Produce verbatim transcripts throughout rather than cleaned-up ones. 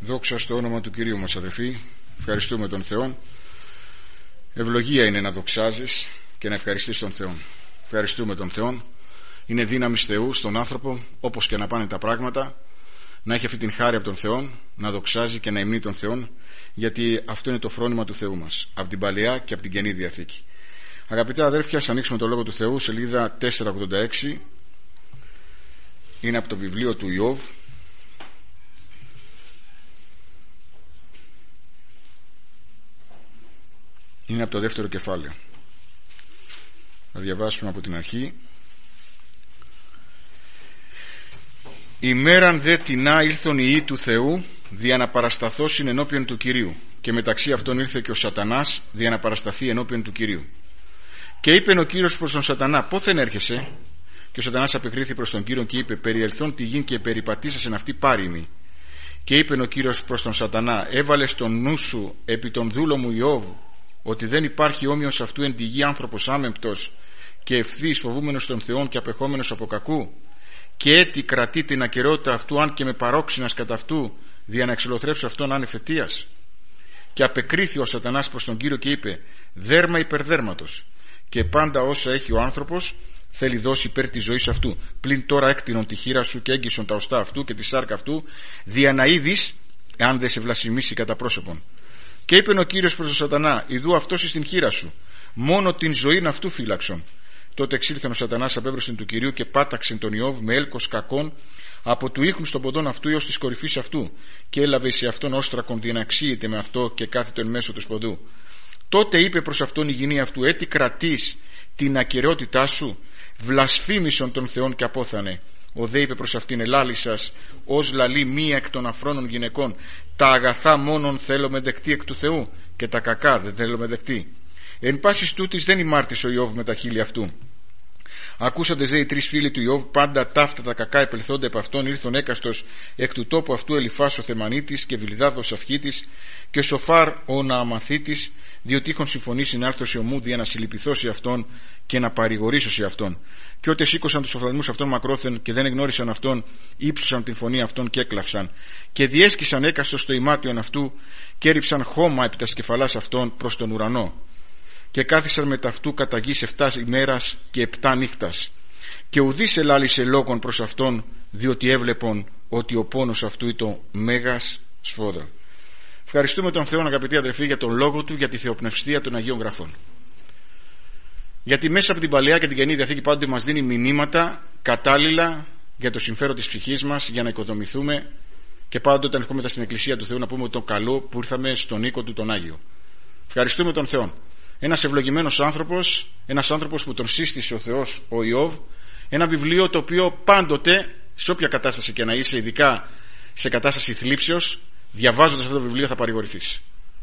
Δόξα στο όνομα του Κυρίου μας, αδελφοί. Ευχαριστούμε τον Θεό. Ευλογία είναι να δοξάζεις και να ευχαριστείς τον Θεό. Ευχαριστούμε τον Θεό. Είναι δύναμη Θεού στον άνθρωπο, όπως και να πάνε τα πράγματα, να έχει αυτή την χάρη από τον Θεό, να δοξάζει και να υμνεί τον Θεό, γιατί αυτό είναι το φρόνημα του Θεού μας, από την Παλαιά και από την Καινή Διαθήκη. Αγαπητά αδέρφια, ας ανοίξουμε το Λόγο του Θεού, σελίδα τετρακόσια ογδόντα έξι. Είναι από το βιβλίο του Ιώβ. Είναι από το δεύτερο κεφάλαιο. Θα διαβάσουμε από την αρχή. «Ημέραν δε τινά ήλθον οι ιοί του Θεού, δια να παρασταθώσιν ενώπιον του Κυρίου, και μεταξύ αυτών ήρθε και ο Σατανάς, δια να παρασταθεί ενώπιον του Κυρίου. Και είπεν ο Κύριος προς τον Σατανά, πόθεν έρχεσαι? Και ο Σατανάς απεκρίθη προς τον Κύριο και είπε, περιελθόν τη γην και περιπατήσασεν αυτή πάρημη. Και είπεν ο Κύριος προς τον Σατανά, έβαλες τον νου σου επί τον δούλο μου Ιώβ, ότι δεν υπάρχει όμοιος αυτού εν τη γη άνθρωπος άμεμπτος και ευθύς φοβούμενος των Θεών και απεχόμενος από κακού, και έτι κρατεί την ακεραιότητα αυτού, αν και με παρόξυνας κατά αυτού, δια να εξολοθρεύσει αυτόν άνευ αιτίας. Και απεκρίθη ο Σατανάς προς τον Κύριο και είπε, δέρμα υπερδέρματος, και πάντα όσα έχει ο άνθρωπος θέλει δώσει υπέρ της ζωής αυτού. Πλην τώρα έκτηνον τη χείρα σου και έγκυσον τα οστά αυτού και τη σάρκα αυτού, δια να είδεις εάν δεν σε βλασφημίσει κατά πρόσωπον. Και είπε ο Κύριος προς τον Σατανά, ιδού αυτός εις την χείρα σου, μόνο την ζωήν αυτού φύλαξον. Τότε εξήλθεν ο Σατανάς απέμπροσθεν του Κυρίου και πάταξεν τον Ιώβ με έλκος κακών από του ίχνου των ποδών αυτού έως της κορυφής αυτού, και έλαβε σε αυτόν όστρακον δια να αξίεται με αυτό και κάθετο εν μέσω του σποδού. Τότε είπε προς αυτόν η γυνή αυτού, έτι κρατείς την ακεραιότητά σου? Βλασφήμισον των Θεών και απόθανε. Ο δε είπε προς αυτήν, ελάλησας ως λαλεί μία εκ των αφρόνων γυναικών, τα αγαθά μόνον θέλω με δεκτή εκ του Θεού, και τα κακά δεν θέλω με δεκτή. Εν πάσης τούτης δεν ημάρτησε ο Ιώβ με τα χείλη αυτού. Ακούσαντες δε οι τρεις φίλοι του Ιώβ, πάντα ταύτα τα κακά επελθόνται από αυτόν, ήρθον έκαστος εκ του τόπου αυτού Ελιφάς ο Θεμανίτης και Βιλδάδος Αυχήτης και Σοφάρ ο Νααμαθήτης, διότι είχον συμφωνήσει να έρθω σε ομού δια να συλληπιθώ σε αυτόν και να παρηγορήσω σε αυτόν. Και ότε σήκωσαν τους οφθαλμούς αυτών μακρόθεν και δεν εγνώρισαν αυτόν, ύψωσαν την φωνή αυτών και έκλαυσαν. Και διέσκησαν έκαστος στο ημάτιον αυτού και έριψαν χώμα επί τας κεφαλάς αυτών προς τον ουρανό. Και κάθισαν με ταυτού κατά γης εφτά ημέρας και επτά νύχτας. Και ουδής ελάλησε λόγον προς αυτόν, διότι έβλεπον ότι ο πόνος αυτού ήταν μέγας σφόδρα. Ευχαριστούμε τον Θεό, αγαπητοί αδελφοί, για τον λόγο του, για τη θεοπνευστία των Αγίων Γραφών. Γιατί μέσα από την Παλαιά και την Καινή Διαθήκη πάντοτε μας δίνει μηνύματα κατάλληλα για το συμφέρον της ψυχής μας, για να οικοδομηθούμε, και πάντοτε όταν ερχόμαστε στην Εκκλησία του Θεού να πούμε το καλό που ήρθαμε στον οίκο του τον Άγιο. Ευχαριστούμε τον Θεό. Ένας ευλογημένος άνθρωπος, ένας άνθρωπος που τον σύστησε ο Θεός, ο Ιώβ, ένα βιβλίο το οποίο πάντοτε, σε όποια κατάσταση και να είσαι, ειδικά σε κατάσταση θλίψεως, διαβάζοντας αυτό το βιβλίο θα παρηγορηθείς.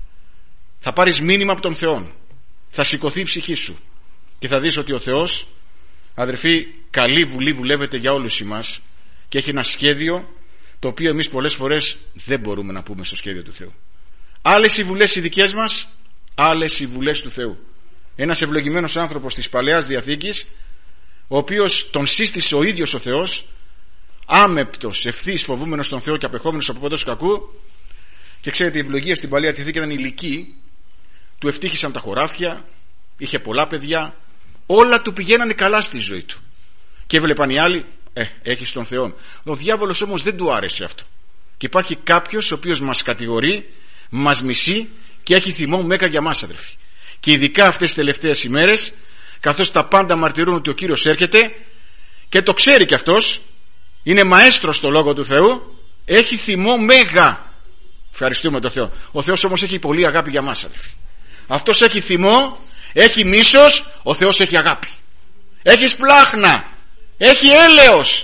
Θα πάρεις μήνυμα από τον Θεό, θα σηκωθεί η ψυχή σου και θα δεις ότι ο Θεός, αδερφοί, καλή βουλή βουλεύεται για όλους εμάς και έχει ένα σχέδιο το οποίο εμείς πολλές φορές δεν μπορούμε να πούμε στο σχέδιο του Θεού. Άλλες οι βουλές οι δικές μας, άλλες οι βουλές του Θεού. Ένας ευλογημένος άνθρωπος της Παλαιάς Διαθήκης, ο οποίος τον σύστησε ο ίδιος ο Θεός, άμεπτος, ευθύς, φοβούμενος τον Θεό και απεχόμενος από παντός κακού. Και ξέρετε, η ευλογία στην Παλαιά Διαθήκη ήταν ηλική, του ευτύχησαν τα χωράφια, είχε πολλά παιδιά, όλα του πηγαίνανε καλά στη ζωή του. Και έβλεπαν οι άλλοι, ε, έχεις τον Θεό. Ο διάβολος όμως δεν του άρεσε αυτό. Και υπάρχει κάποιος ο οποίος μας κατηγορεί, μας μισεί και έχει θυμό μέγα για μας, αδελφοί. Και ειδικά αυτές τις τελευταίες ημέρες, καθώς τα πάντα μαρτυρούν ότι ο Κύριος έρχεται, και το ξέρει και αυτός, είναι μαέστρος στο Λόγο του Θεού, έχει θυμό μέγα. Ευχαριστούμε τον Θεό. Ο Θεός όμως έχει πολύ αγάπη για μας, αδελφοί. Αυτός έχει θυμό, έχει μίσος, ο Θεός έχει αγάπη. Έχει σπλάχνα, έχει έλεος.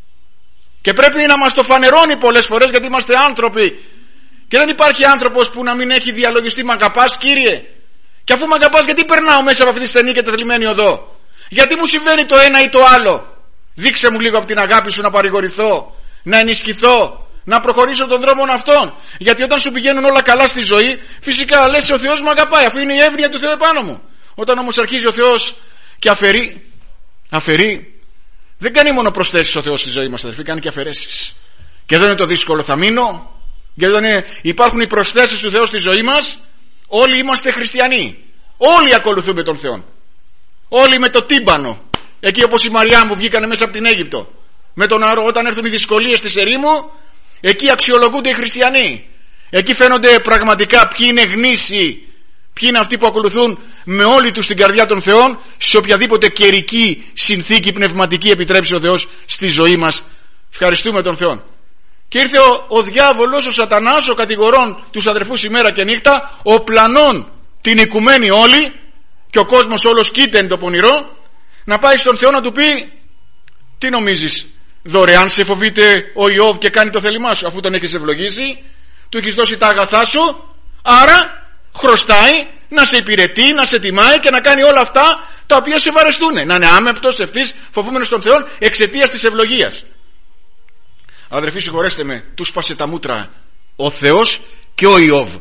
Και πρέπει να μας το φανερώνει πολλές φορές, γιατί είμαστε άνθρωποι. Και δεν υπάρχει άνθρωπος που να μην έχει διαλογιστεί, μ' αγαπάς, Κύριε? Και αφού μ' αγαπάς, γιατί περνάω μέσα από αυτή τη στενή και τεθλιμμένη οδό? Γιατί μου συμβαίνει το ένα ή το άλλο? Δείξε μου λίγο από την αγάπη σου να παρηγορηθώ, να ενισχυθώ, να προχωρήσω τον δρόμο αυτόν. Γιατί όταν σου πηγαίνουν όλα καλά στη ζωή, φυσικά λες ο Θεός μ' αγαπάει, αφού είναι η εύνοια του Θεού επάνω μου. Όταν όμως αρχίζει ο Θεός και αφαιρεί, αφαιρεί, δεν κάνει μόνο προσθέσεις ο Θεός στη ζωή μας, αδελφοί, κάνει και αφαιρέσεις. Και εδώ είναι το δύσκολο, θα μείνω, Γιατί όταν υπάρχουν οι προσθέσεις του Θεού στη ζωή μας, όλοι είμαστε χριστιανοί. Όλοι ακολουθούμε τον Θεό. Όλοι με το τύμπανο. Εκεί όπως η Μαριά που βγήκανε μέσα από την Αίγυπτο. Με τον νερό, όταν έρθουν οι δυσκολίες της ερήμου, εκεί αξιολογούνται οι χριστιανοί. Εκεί φαίνονται πραγματικά ποιοι είναι γνήσιοι, ποιοι είναι αυτοί που ακολουθούν με όλη τους την καρδιά των Θεών, σε οποιαδήποτε καιρική συνθήκη πνευματική επιτρέψει ο Θεός στη ζωή μας. Ευχαριστούμε τον Θεό. Και ήρθε ο, ο διάβολος, ο σατανάς, ο κατηγορών τους αδερφούς ημέρα και νύχτα, ο πλανών την οικουμένη όλη, και ο κόσμος όλος κοίτεν το πονηρό, να πάει στον Θεό να του πει: τι νομίζεις, δωρεάν σε φοβείται ο Ιώβ και κάνει το θέλημά σου, αφού τον έχεις ευλογήσει, του έχεις δώσει τα αγαθά σου, άρα χρωστάει να σε υπηρετεί, να σε τιμάει και να κάνει όλα αυτά τα οποία σε βαρεστούν, να είναι άμεπτος, ευθύς, φοβούμενος τον Θεό εξαιτίας της ευλογίας. Αδερφοί, συγχωρέστε με, τους σπάσε τα μούτρα ο Θεός και ο Ιώβ.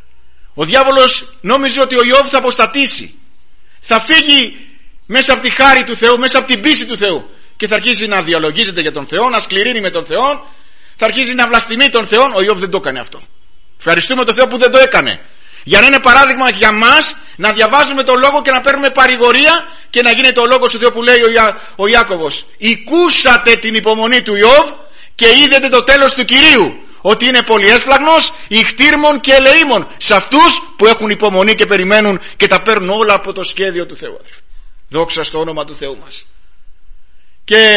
Ο διάβολος νόμιζε ότι ο Ιώβ θα αποστατήσει, θα φύγει μέσα από τη χάρη του Θεού, μέσα από την πίστη του Θεού, και θα αρχίσει να διαλογίζεται για τον Θεό, να σκληρύνει με τον Θεό, θα αρχίσει να βλαστημεί τον Θεό. Ο Ιώβ δεν το έκανε αυτό. Ευχαριστούμε τον Θεό που δεν το έκανε, για να είναι παράδειγμα για μας, να διαβάζουμε τον λόγο και να παίρνουμε παρηγορία και να γίνεται ο λόγος του Θεού που λέει ο, Ιά, ο Ιάκωβος: «Οικούσατε την υπομονή του Ιώβ και είδετε το τέλος του Κυρίου, ότι είναι πολυέσφλαγνος, ηχτήρμων και ελεήμων σε αυτούς που έχουν υπομονή και περιμένουν και τα παίρνουν όλα από το σχέδιο του Θεού». Δόξα στο όνομα του Θεού μας. Και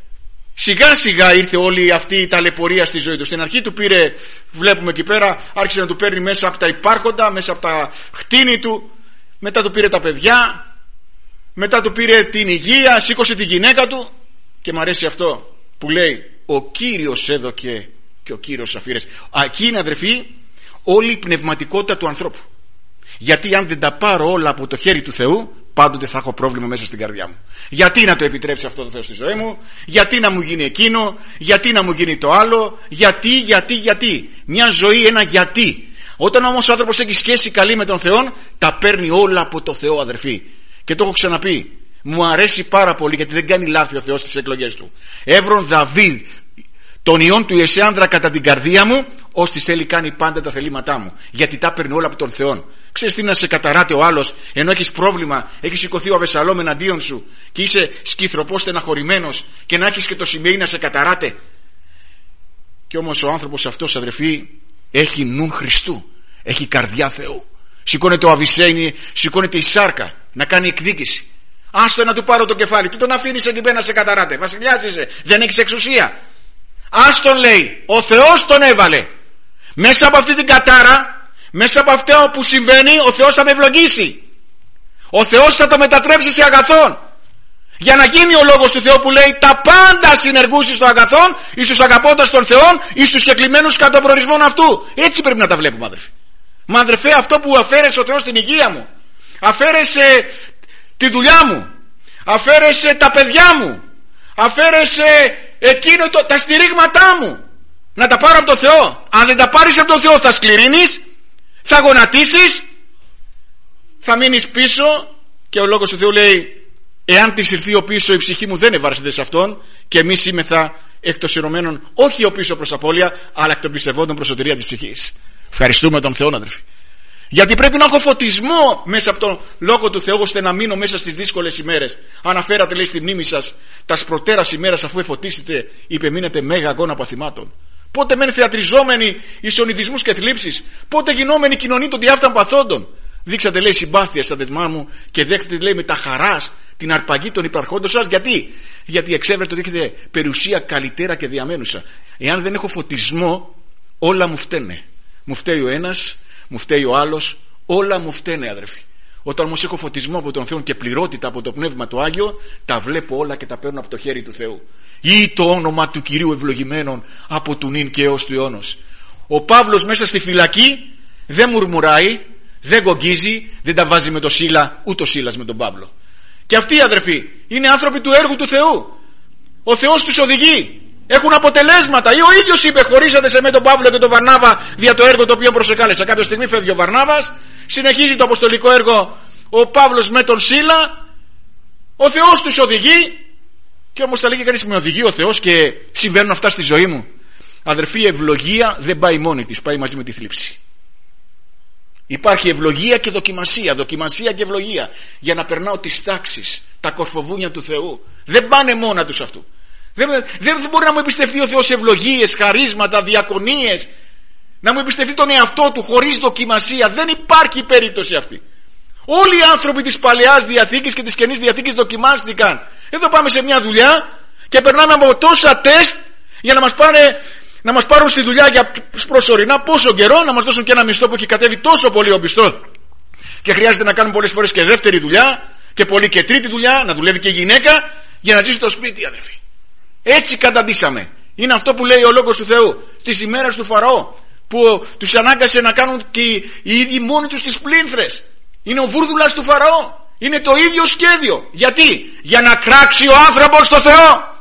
σιγά σιγά ήρθε όλη αυτή η ταλαιπωρία στη ζωή του. Στην αρχή του πήρε, βλέπουμε εκεί πέρα, άρχισε να του παίρνει μέσα από τα υπάρχοντα, μέσα από τα χτίνη του, μετά του πήρε τα παιδιά, μετά του πήρε την υγεία, σήκωσε τη γυναίκα του, και μου αρέσει αυτό που λέει: ο Κύριος έδωκε και ο Κύριος αφήρες. Εκεί είναι, αδερφοί, όλη η πνευματικότητα του ανθρώπου. Γιατί αν δεν τα πάρω όλα από το χέρι του Θεού, πάντοτε θα έχω πρόβλημα μέσα στην καρδιά μου. Γιατί να το επιτρέψει αυτό το Θεό στη ζωή μου, γιατί να μου γίνει εκείνο, γιατί να μου γίνει το άλλο, γιατί, γιατί, γιατί. Μια ζωή, ένα γιατί. Όταν όμως ο άνθρωπος έχει σχέση καλή με τον Θεό, τα παίρνει όλα από το Θεό, αδερφοί. Και το έχω ξαναπεί, μου αρέσει πάρα πολύ, γιατί δεν κάνει λάθη ο Θεός στις εκλογές του. Έβρον Δαβίδ τον ιόν του Ιεσεάνδρα κατά την καρδία μου, ώστις θέλει κάνει πάντα τα θελήματά μου. Γιατί τα παίρνει όλα από τον Θεό. Ξέρεις τι, να σε καταράτε ο άλλος, ενώ έχεις πρόβλημα, έχει σηκωθεί ο Αβεσαλόμ εναντίον σου και είσαι σκυθροπός στεναχωρημένος, και να έχεις και το σημείο να σε καταράτε. Και όμως ο άνθρωπος αυτός, αδερφοί, έχει νουν Χριστού, έχει καρδιά Θεού. Σηκώνεται ο Αβισέινι, σηκώνεται η σάρκα να κάνει εκδίκηση. Άστο να του πάρω το κεφάλι, τι τον αφήνεις εκεί πέρα να σε καταράτε, βασιλιάς είσαι, δεν έχεις εξουσία. Άστον, λέει, ο Θεός τον έβαλε. Μέσα από αυτή την κατάρα, μέσα από αυτό που συμβαίνει, ο Θεός θα με ευλογήσει. Ο Θεός θα το μετατρέψει σε αγαθόν, για να γίνει ο λόγος του Θεού που λέει: τα πάντα συνεργούσει στο αγαθόν εις τους αγαπώντας τον Θεόν, εις τους κεκλημένους κατά τον προορισμόν αυτού. Έτσι πρέπει να τα βλέπουμε, αδερφέ. Μα αδερφέ, αυτό που αφαίρεσε ο Θεός στην υγεία μου, αφαίρεσε τη δουλειά μου, αφαίρεσε τα παιδιά μου, αφαίρεσε εκείνο το, τα στηρίγματά μου, να τα πάρω από τον Θεό. Αν δεν τα πάρεις από τον Θεό, θα σκληρύνεις, θα γονατίσεις, θα μείνεις πίσω. Και ο λόγος του Θεού λέει: εάν της ηρθεί ο πίσω, η ψυχή μου δεν ευάρσεται σε αυτόν, και εμείς είμεθα εκ των σειρωμένων, όχι ο πίσω προς απώλεια, αλλά εκ των πιστευόντων προς σωτηρία της ψυχής. Ευχαριστούμε τον Θεό, αδερφοί. Γιατί πρέπει να έχω φωτισμό μέσα από τον λόγο του Θεού, ώστε να μείνω μέσα στις δύσκολες ημέρες. Αναφέρατε, λέει, στη μνήμη σας τα προτέρας ημέρας, αφού εφωτίσετε, είπε, μείνετε μέγα αγώνα παθημάτων. Πότε μεν θεατριζόμενοι εις ονειδισμούς και θλίψεις, πότε γινόμενοι κοινωνοί των διάφθαν παθόντων. Δείξατε, λέει, συμπάθεια στα δεσμά μου και δέχτετε, λέει, με τα χαράς την αρπαγή των υπαρχόντων σας. Γιατί? Γιατί εξέβρετε ότι έχετε περιουσία καλυτέρα και διαμένουσα. Εάν δεν έχω φωτισμό, όλα μου φταίνε. Μου φταίει ο ένας, μου φταίει ο άλλος, όλα μου φταίνε, αδερφοί. Όταν όμως έχω φωτισμό από τον Θεό και πληρότητα από το Πνεύμα το Άγιο, τα βλέπω όλα και τα παίρνω από το χέρι του Θεού. Ή το όνομα του Κυρίου ευλογημένων από του νυν και έως του αιώνος. Ο Παύλος μέσα στη φυλακή δεν μουρμουράει, δεν γογγίζει, δεν τα βάζει με το Σίλα, ούτε ο Σίλας με τον Παύλο. Και αυτοί, αδερφοί, είναι άνθρωποι του έργου του Θεού. Ο Θεός τους οδηγεί. Έχουν αποτελέσματα. Ή ο ίδιος είπε: χωρίσατε σε με τον Παύλο και τον Βαρνάβα δια το έργο το οποίο προσεκάλεσα. Κάποια στιγμή φεύγει ο Βαρνάβας, συνεχίζει το αποστολικό έργο ο Παύλος με τον Σίλα. Ο Θεός τους οδηγεί. Και όμως θα λέγει κανείς: με οδηγεί ο Θεός και συμβαίνουν αυτά στη ζωή μου? Αδερφοί, η ευλογία δεν πάει μόνη της, πάει μαζί με τη θλίψη. Υπάρχει ευλογία και δοκιμασία, δοκιμασία και ευλογία, για να περνάω τις τάξεις, τα κορφοβούνια του Θεού. Δεν πάνε μόνα τους αυτού. Δεν, δεν μπορεί να μου εμπιστευτεί ο Θεός ευλογίες, χαρίσματα, διακονίες, να μου εμπιστευτεί τον εαυτό του χωρίς δοκιμασία. Δεν υπάρχει περίπτωση αυτή. Όλοι οι άνθρωποι της Παλαιάς Διαθήκης και της Καινής Διαθήκης δοκιμάστηκαν. Εδώ πάμε σε μια δουλειά και περνάμε από τόσα τεστ για να μας, πάνε, να μας πάρουν στη δουλειά για προσωρινά πόσο καιρό, να μας δώσουν και ένα μισθό που έχει κατέβει τόσο πολύ ο μισθός και χρειάζεται να κάνουν πολλές φορές και δεύτερη δουλειά και πολύ και τρίτη δουλειά, να δουλεύει και γυναίκα για να ζήσει στο σπίτι, αδερφοί. Έτσι καταντήσαμε. Είναι αυτό που λέει ο Λόγος του Θεού στις ημέρες του Φαραώ, που τους ανάγκασε να κάνουν και οι ίδιοι μόνοι τους τις πλήνθρες. Είναι ο βούρδουλας του Φαραώ. Είναι το ίδιο σχέδιο. Γιατί? Για να κράξει ο άνθρωπος στο Θεό.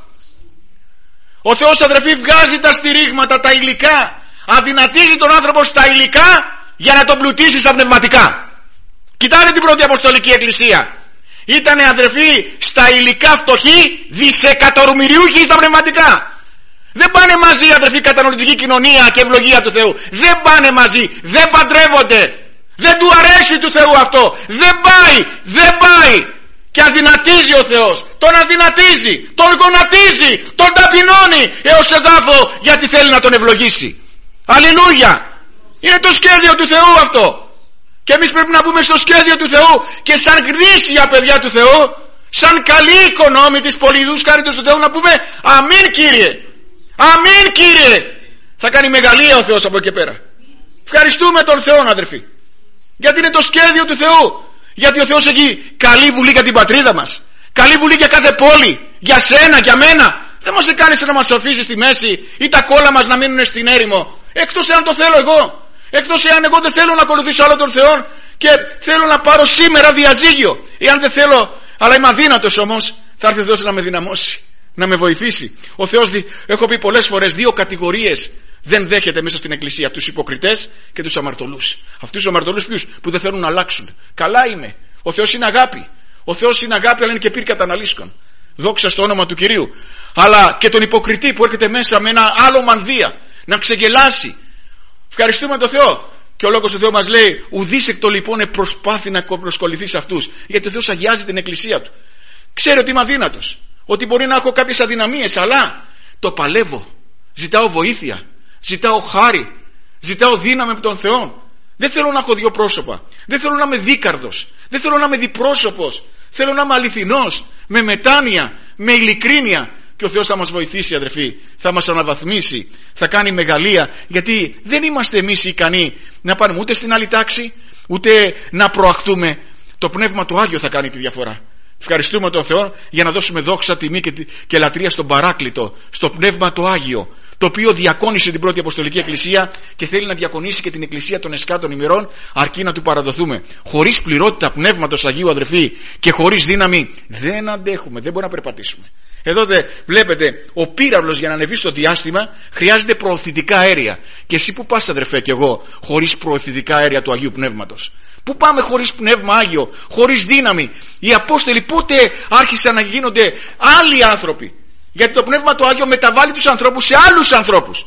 Ο Θεός, αδερφοί, βγάζει τα στηρίγματα, τα υλικά, αδυνατίζει τον άνθρωπο στα υλικά για να τον πλουτίσει στα πνευματικά. Κοιτάξτε την πρώτη Αποστολική Εκκλησία. Ήτανε, αδερφοί, στα υλικά φτωχοί, δισεκατομμυριούχοι στα πνευματικά. Δεν πάνε μαζί, αδερφοί, κατανοητική κοινωνία και ευλογία του Θεού. Δεν πάνε μαζί, δεν παντρεύονται. Δεν του αρέσει του Θεού αυτό. Δεν πάει, δεν πάει. Και αδυνατίζει ο Θεός. Τον αδυνατίζει, τον γονατίζει, τον ταπεινώνει έως εδάφο, γιατί θέλει να τον ευλογήσει. Αλληλούια. Είναι το σχέδιο του Θεού αυτό. Και εμείς πρέπει να μπούμε στο σχέδιο του Θεού και σαν γνήσια παιδιά του Θεού, σαν καλοί οικονόμοι της πολυειδούς χάριτος του Θεού, να πούμε αμήν, Κύριε. Αμήν, Κύριε. Θα κάνει μεγαλεία ο Θεός από εκεί πέρα. Ευχαριστούμε τον Θεό, αδερφοί, γιατί είναι το σχέδιο του Θεού. Γιατί ο Θεός έχει καλή βουλή για την πατρίδα μας, καλή βουλή για κάθε πόλη, για σένα, για μένα. Δεν μας έκανε να μας αφήσει στη μέση ή τα κόλλα μας να μείνουν στην έρημο, εκτός εάν το θέλω εγώ, εκτός εάν εγώ δεν θέλω να ακολουθήσω άλλο τον Θεό και θέλω να πάρω σήμερα διαζύγιο. Εάν δεν θέλω, αλλά είμαι αδύνατος, όμως θα έρθει ο Θεός να με δυναμώσει, να με βοηθήσει. Ο Θεός, έχω πει πολλές φορές, δύο κατηγορίες δεν δέχεται μέσα στην Εκκλησία: τους υποκριτές και τους αμαρτωλούς. Αυτούς τους αμαρτωλούς ποιους? Που δεν θέλουν να αλλάξουν. Καλά είμαι. Ο Θεός είναι αγάπη. Ο Θεός είναι αγάπη, αλλά είναι και πύρ καταναλύσκων. Δόξα στο όνομα του Κυρίου. Αλλά και τον υποκριτή που έρχεται μέσα με ένα άλλο μανδύα να ξεγελάσει. Ευχαριστούμε τον Θεό. Και ο Λόγος του Θεού μας λέει: ουδείς εκ των λοιπόν προσπάθει να προσκοληθεί σε αυτούς. Γιατί ο Θεός αγιάζει την Εκκλησία του. Ξέρει ότι είμαι αδύνατος, ότι μπορεί να έχω κάποιες αδυναμίες, αλλά το παλεύω. Ζητάω βοήθεια. Ζητάω χάρη, ζητάω δύναμη από τον Θεό. Δεν θέλω να έχω δύο πρόσωπα. Δεν θέλω να είμαι δίκαρδος. Δεν θέλω να είμαι διπρόσωπος. Θέλω να είμαι αληθινός, με μετάνοια, με ειλικρίνεια. Και ο Θεός θα μας βοηθήσει, αδερφοί. Θα μας αναβαθμίσει, θα κάνει μεγαλεία. Γιατί δεν είμαστε εμείς ικανοί να πάρουμε ούτε στην άλλη τάξη, ούτε να προαχτούμε. Το Πνεύμα του Άγιο θα κάνει τη διαφορά. Ευχαριστούμε τον Θεό για να δώσουμε δόξα, τιμή και, και λατρεία στον Παράκλητο, στο Πνεύμα το Άγιο, το οποίο διακόνησε την πρώτη Αποστολική Εκκλησία και θέλει να διακονήσει και την Εκκλησία των εσκάτων ημερών, αρκεί να του παραδοθούμε. Χωρίς πληρότητα Πνεύματος Αγίου, αδερφοί, και χωρίς δύναμη δεν αντέχουμε, δεν μπορούμε να περπατήσουμε. Εδώ δε, βλέπετε, ο πύραυλος για να ανεβεί στο διάστημα χρειάζεται προωθητικά αέρια. Και εσύ που πας, αδερφέ, και εγώ, χωρίς προωθητικά αέρια του Αγίου Πνεύματος? Πού πάμε χωρίς Πνεύμα Άγιο, χωρίς δύναμη? Οι Απόστολοι πότε άρχισαν να γίνονται άλλοι άνθρωποι? Γιατί το Πνεύμα το Άγιο μεταβάλλει τους ανθρώπους σε άλλους ανθρώπους.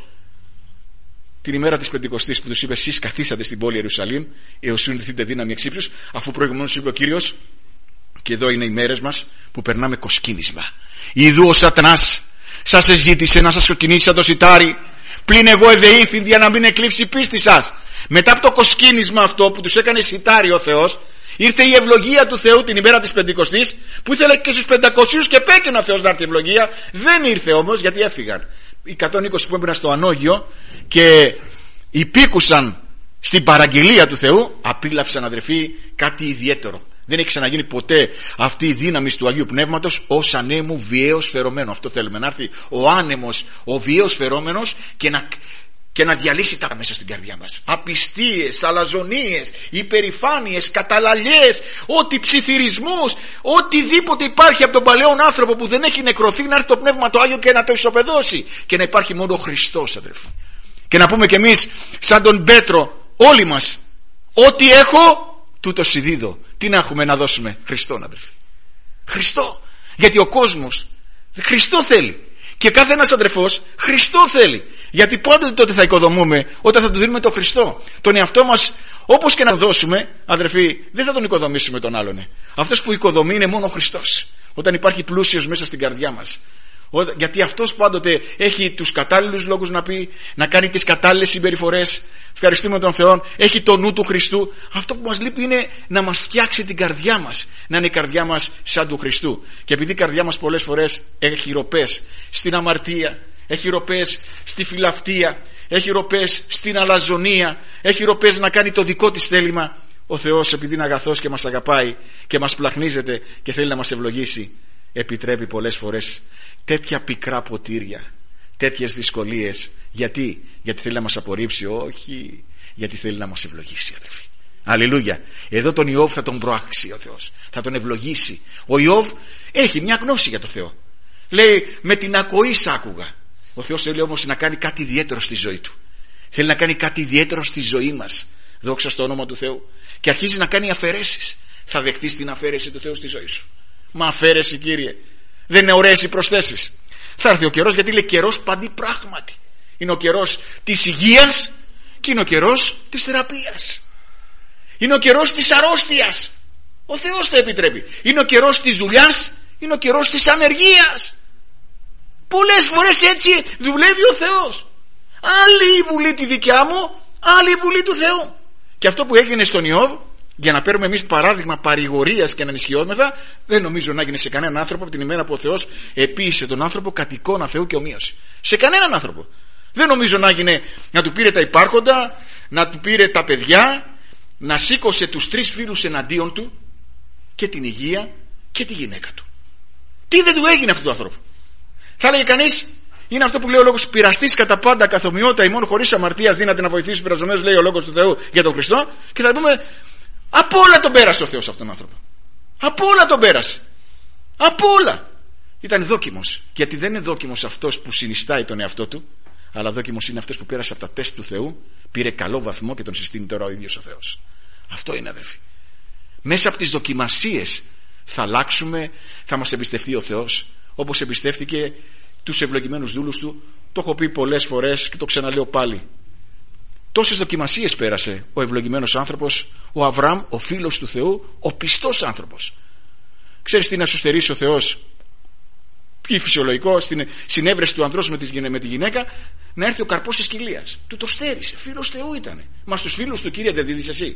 Την ημέρα της Πεντηκοστής που τους είπε: εσείς καθίσατε στην πόλη Ιερουσαλήμ έως συνηθείτε δύναμη εξ ύψους, αφού προηγουμένως είπε ο Κύριος, και εδώ είναι οι μέρες μας που περνάμε κοσκίνισμα. Ιδού ο Σατανάς σας εζήτησε να σας κοκκινήσει σαν το σιτάρι, πλην εγώ εδεήθην για να μην εκλείψει η πίστη σας. Μετά από το κοσκίνισμα αυτό που τους έκανε σιτάρι ο Θεός, ήρθε η ευλογία του Θεού την ημέρα της Πεντηκοστής, που ήθελε και στους πεντακοσίους και επέκαινα ο Θεός να έρθει ευλογία. Δεν ήρθε όμως, γιατί έφυγαν οι εκατόν είκοσι που έμπαιναν στο ανώγιο και υπήκουσαν στην παραγγελία του Θεού. Απίλαυσαν, αδερφοί, κάτι ιδιαίτερο. Δεν έχει ξαναγίνει ποτέ αυτή η δύναμη του Αγίου Πνεύματος ως ανέμου βιαίος φερωμένο. Αυτό θέλουμε, να έρθει ο άνεμος, ο βιαίος φερόμενος και να, και να διαλύσει τα μέσα στην καρδιά μας. Απιστίες, αλαζονίες, υπερηφάνειες, καταλαλιές, ό,τι ψιθυρισμούς, οτιδήποτε υπάρχει από τον παλαιόν άνθρωπο που δεν έχει νεκρωθεί, να έρθει το Πνεύμα το Άγιο και να το ισοπεδώσει. Και να υπάρχει μόνο ο Χριστός, αδερφοί. Και να πούμε κι εμείς, σαν τον Πέτρο, όλοι μας, ό,τι έχω, τούτο συνδίδω. Τι να έχουμε να δώσουμε? Χριστόν, αδερφοί. Χριστό. Γιατί ο κόσμος Χριστό θέλει. Και κάθε ένας αδερφός Χριστό θέλει. Γιατί πότε τότε θα οικοδομούμε? Όταν θα του δίνουμε τον Χριστό. Τον εαυτό μας, όπως και να δώσουμε, αδερφοί, δεν θα τον οικοδομήσουμε τον άλλον. Αυτός που οικοδομεί είναι μόνο ο Χριστός. Όταν υπάρχει πλούσιος μέσα στην καρδιά μας. Γιατί αυτός πάντοτε έχει τους κατάλληλους λόγους να πει, να κάνει τις κατάλληλες συμπεριφορές. Ευχαριστούμε τον Θεό. Έχει το νου του Χριστού. Αυτό που μας λείπει είναι να μας φτιάξει την καρδιά μας, να είναι η καρδιά μας σαν του Χριστού. Και επειδή η καρδιά μας πολλές φορές έχει ροπές στην αμαρτία, έχει ροπές στη φιλαυτία, έχει ροπές στην αλαζονία, έχει ροπές να κάνει το δικό της θέλημα, ο Θεός, επειδή είναι αγαθός και μας αγαπάει και μας πλαχνίζεται και θέλει να μας ευλογήσει, επιτρέπει πολλές φορές τέτοια πικρά ποτήρια, τέτοιες δυσκολίες. Γιατί? Γιατί θέλει να μας απορρίψει? Όχι, γιατί θέλει να μας ευλογήσει, αδελφοί. Αλληλούια. Εδώ τον Ιώβ θα τον προάξει ο Θεός, θα τον ευλογήσει. Ο Ιώβ έχει μια γνώση για το Θεό. Λέει, με την ακοή σ' άκουγα. Ο Θεός θέλει όμως να κάνει κάτι ιδιαίτερο στη ζωή του. Θέλει να κάνει κάτι ιδιαίτερο στη ζωή μας. Δόξα στο όνομα του Θεού. Και αρχίζει να κάνει αφαιρέσεις. Θα δεχτείς την αφαίρεση του Θεού στη ζωή σου? Μα αφαίρεση, Κύριε? Δεν είναι ωραίες οι προσθέσεις? Θα έρθει ο καιρός, γιατί λέει καιρός παντί πράγματι. Είναι ο καιρός της υγείας και είναι ο καιρός της θεραπείας. Είναι ο καιρός της αρρώστιας. Ο Θεός το επιτρέπει. Είναι ο καιρός της δουλειάς, είναι ο καιρός της ανεργίας. Πολλές φορές έτσι δουλεύει ο Θεός. Άλλη η βουλή τη δικιά μου, άλλη η βουλή του Θεού. Και αυτό που έγινε στον Ιώβ, για να παίρνουμε εμείς παράδειγμα παρηγορίας και να ενισχυόμεθα, δεν νομίζω να έγινε σε κανέναν άνθρωπο από την ημέρα που ο Θεός επίησε τον άνθρωπο κατ' εικόνα Θεού και ομοίωση. Σε κανέναν άνθρωπο. Δεν νομίζω να έγινε να του πήρε τα υπάρχοντα, να του πήρε τα παιδιά, να σήκωσε τους τρεις φίλους εναντίον του, και την υγεία και τη γυναίκα του. Τι δεν του έγινε αυτού του ανθρώπου? Θα έλεγε κανείς, είναι αυτό που λέει ο λόγος, πειραστής κατά πάντα καθομοιότητα ημών χωρίς αμαρτίας δύναται να βοηθήσει τους πειραζομένους, λέει ο λόγος του Θεού για τον Χριστό. Και θα πούμε, από όλα τον πέρασε ο Θεός αυτόν τον άνθρωπο. Από όλα τον πέρασε. Από όλα. Ήταν δόκιμος. Γιατί δεν είναι δόκιμος αυτός που συνιστάει τον εαυτό του, αλλά δόκιμος είναι αυτός που πέρασε από τα τεστ του Θεού, πήρε καλό βαθμό και τον συστήνει τώρα ο ίδιος ο Θεός. Αυτό είναι, αδερφοί. Μέσα από τις δοκιμασίες θα αλλάξουμε, θα μας εμπιστευτεί ο Θεός, όπως εμπιστεύτηκε τους ευλογημένους δούλους του. Το έχω πει πολλές φορές και το ξαναλέω πάλι. Τόσες δοκιμασίες πέρασε ο ευλογημένος άνθρωπος, ο Αβραάμ, ο φίλος του Θεού, ο πιστός άνθρωπος. Ξέρεις τι να σου στερήσει ο Θεός? Πιο φυσιολογικό, στην συνέβρεση του ανδρός με τη γυναίκα, να έρθει ο καρπός της κοιλίας. Του το στέρισε. Φίλος Θεού ήτανε. Μα στους φίλους του, Κύριε, δεν δίδεις εσύ?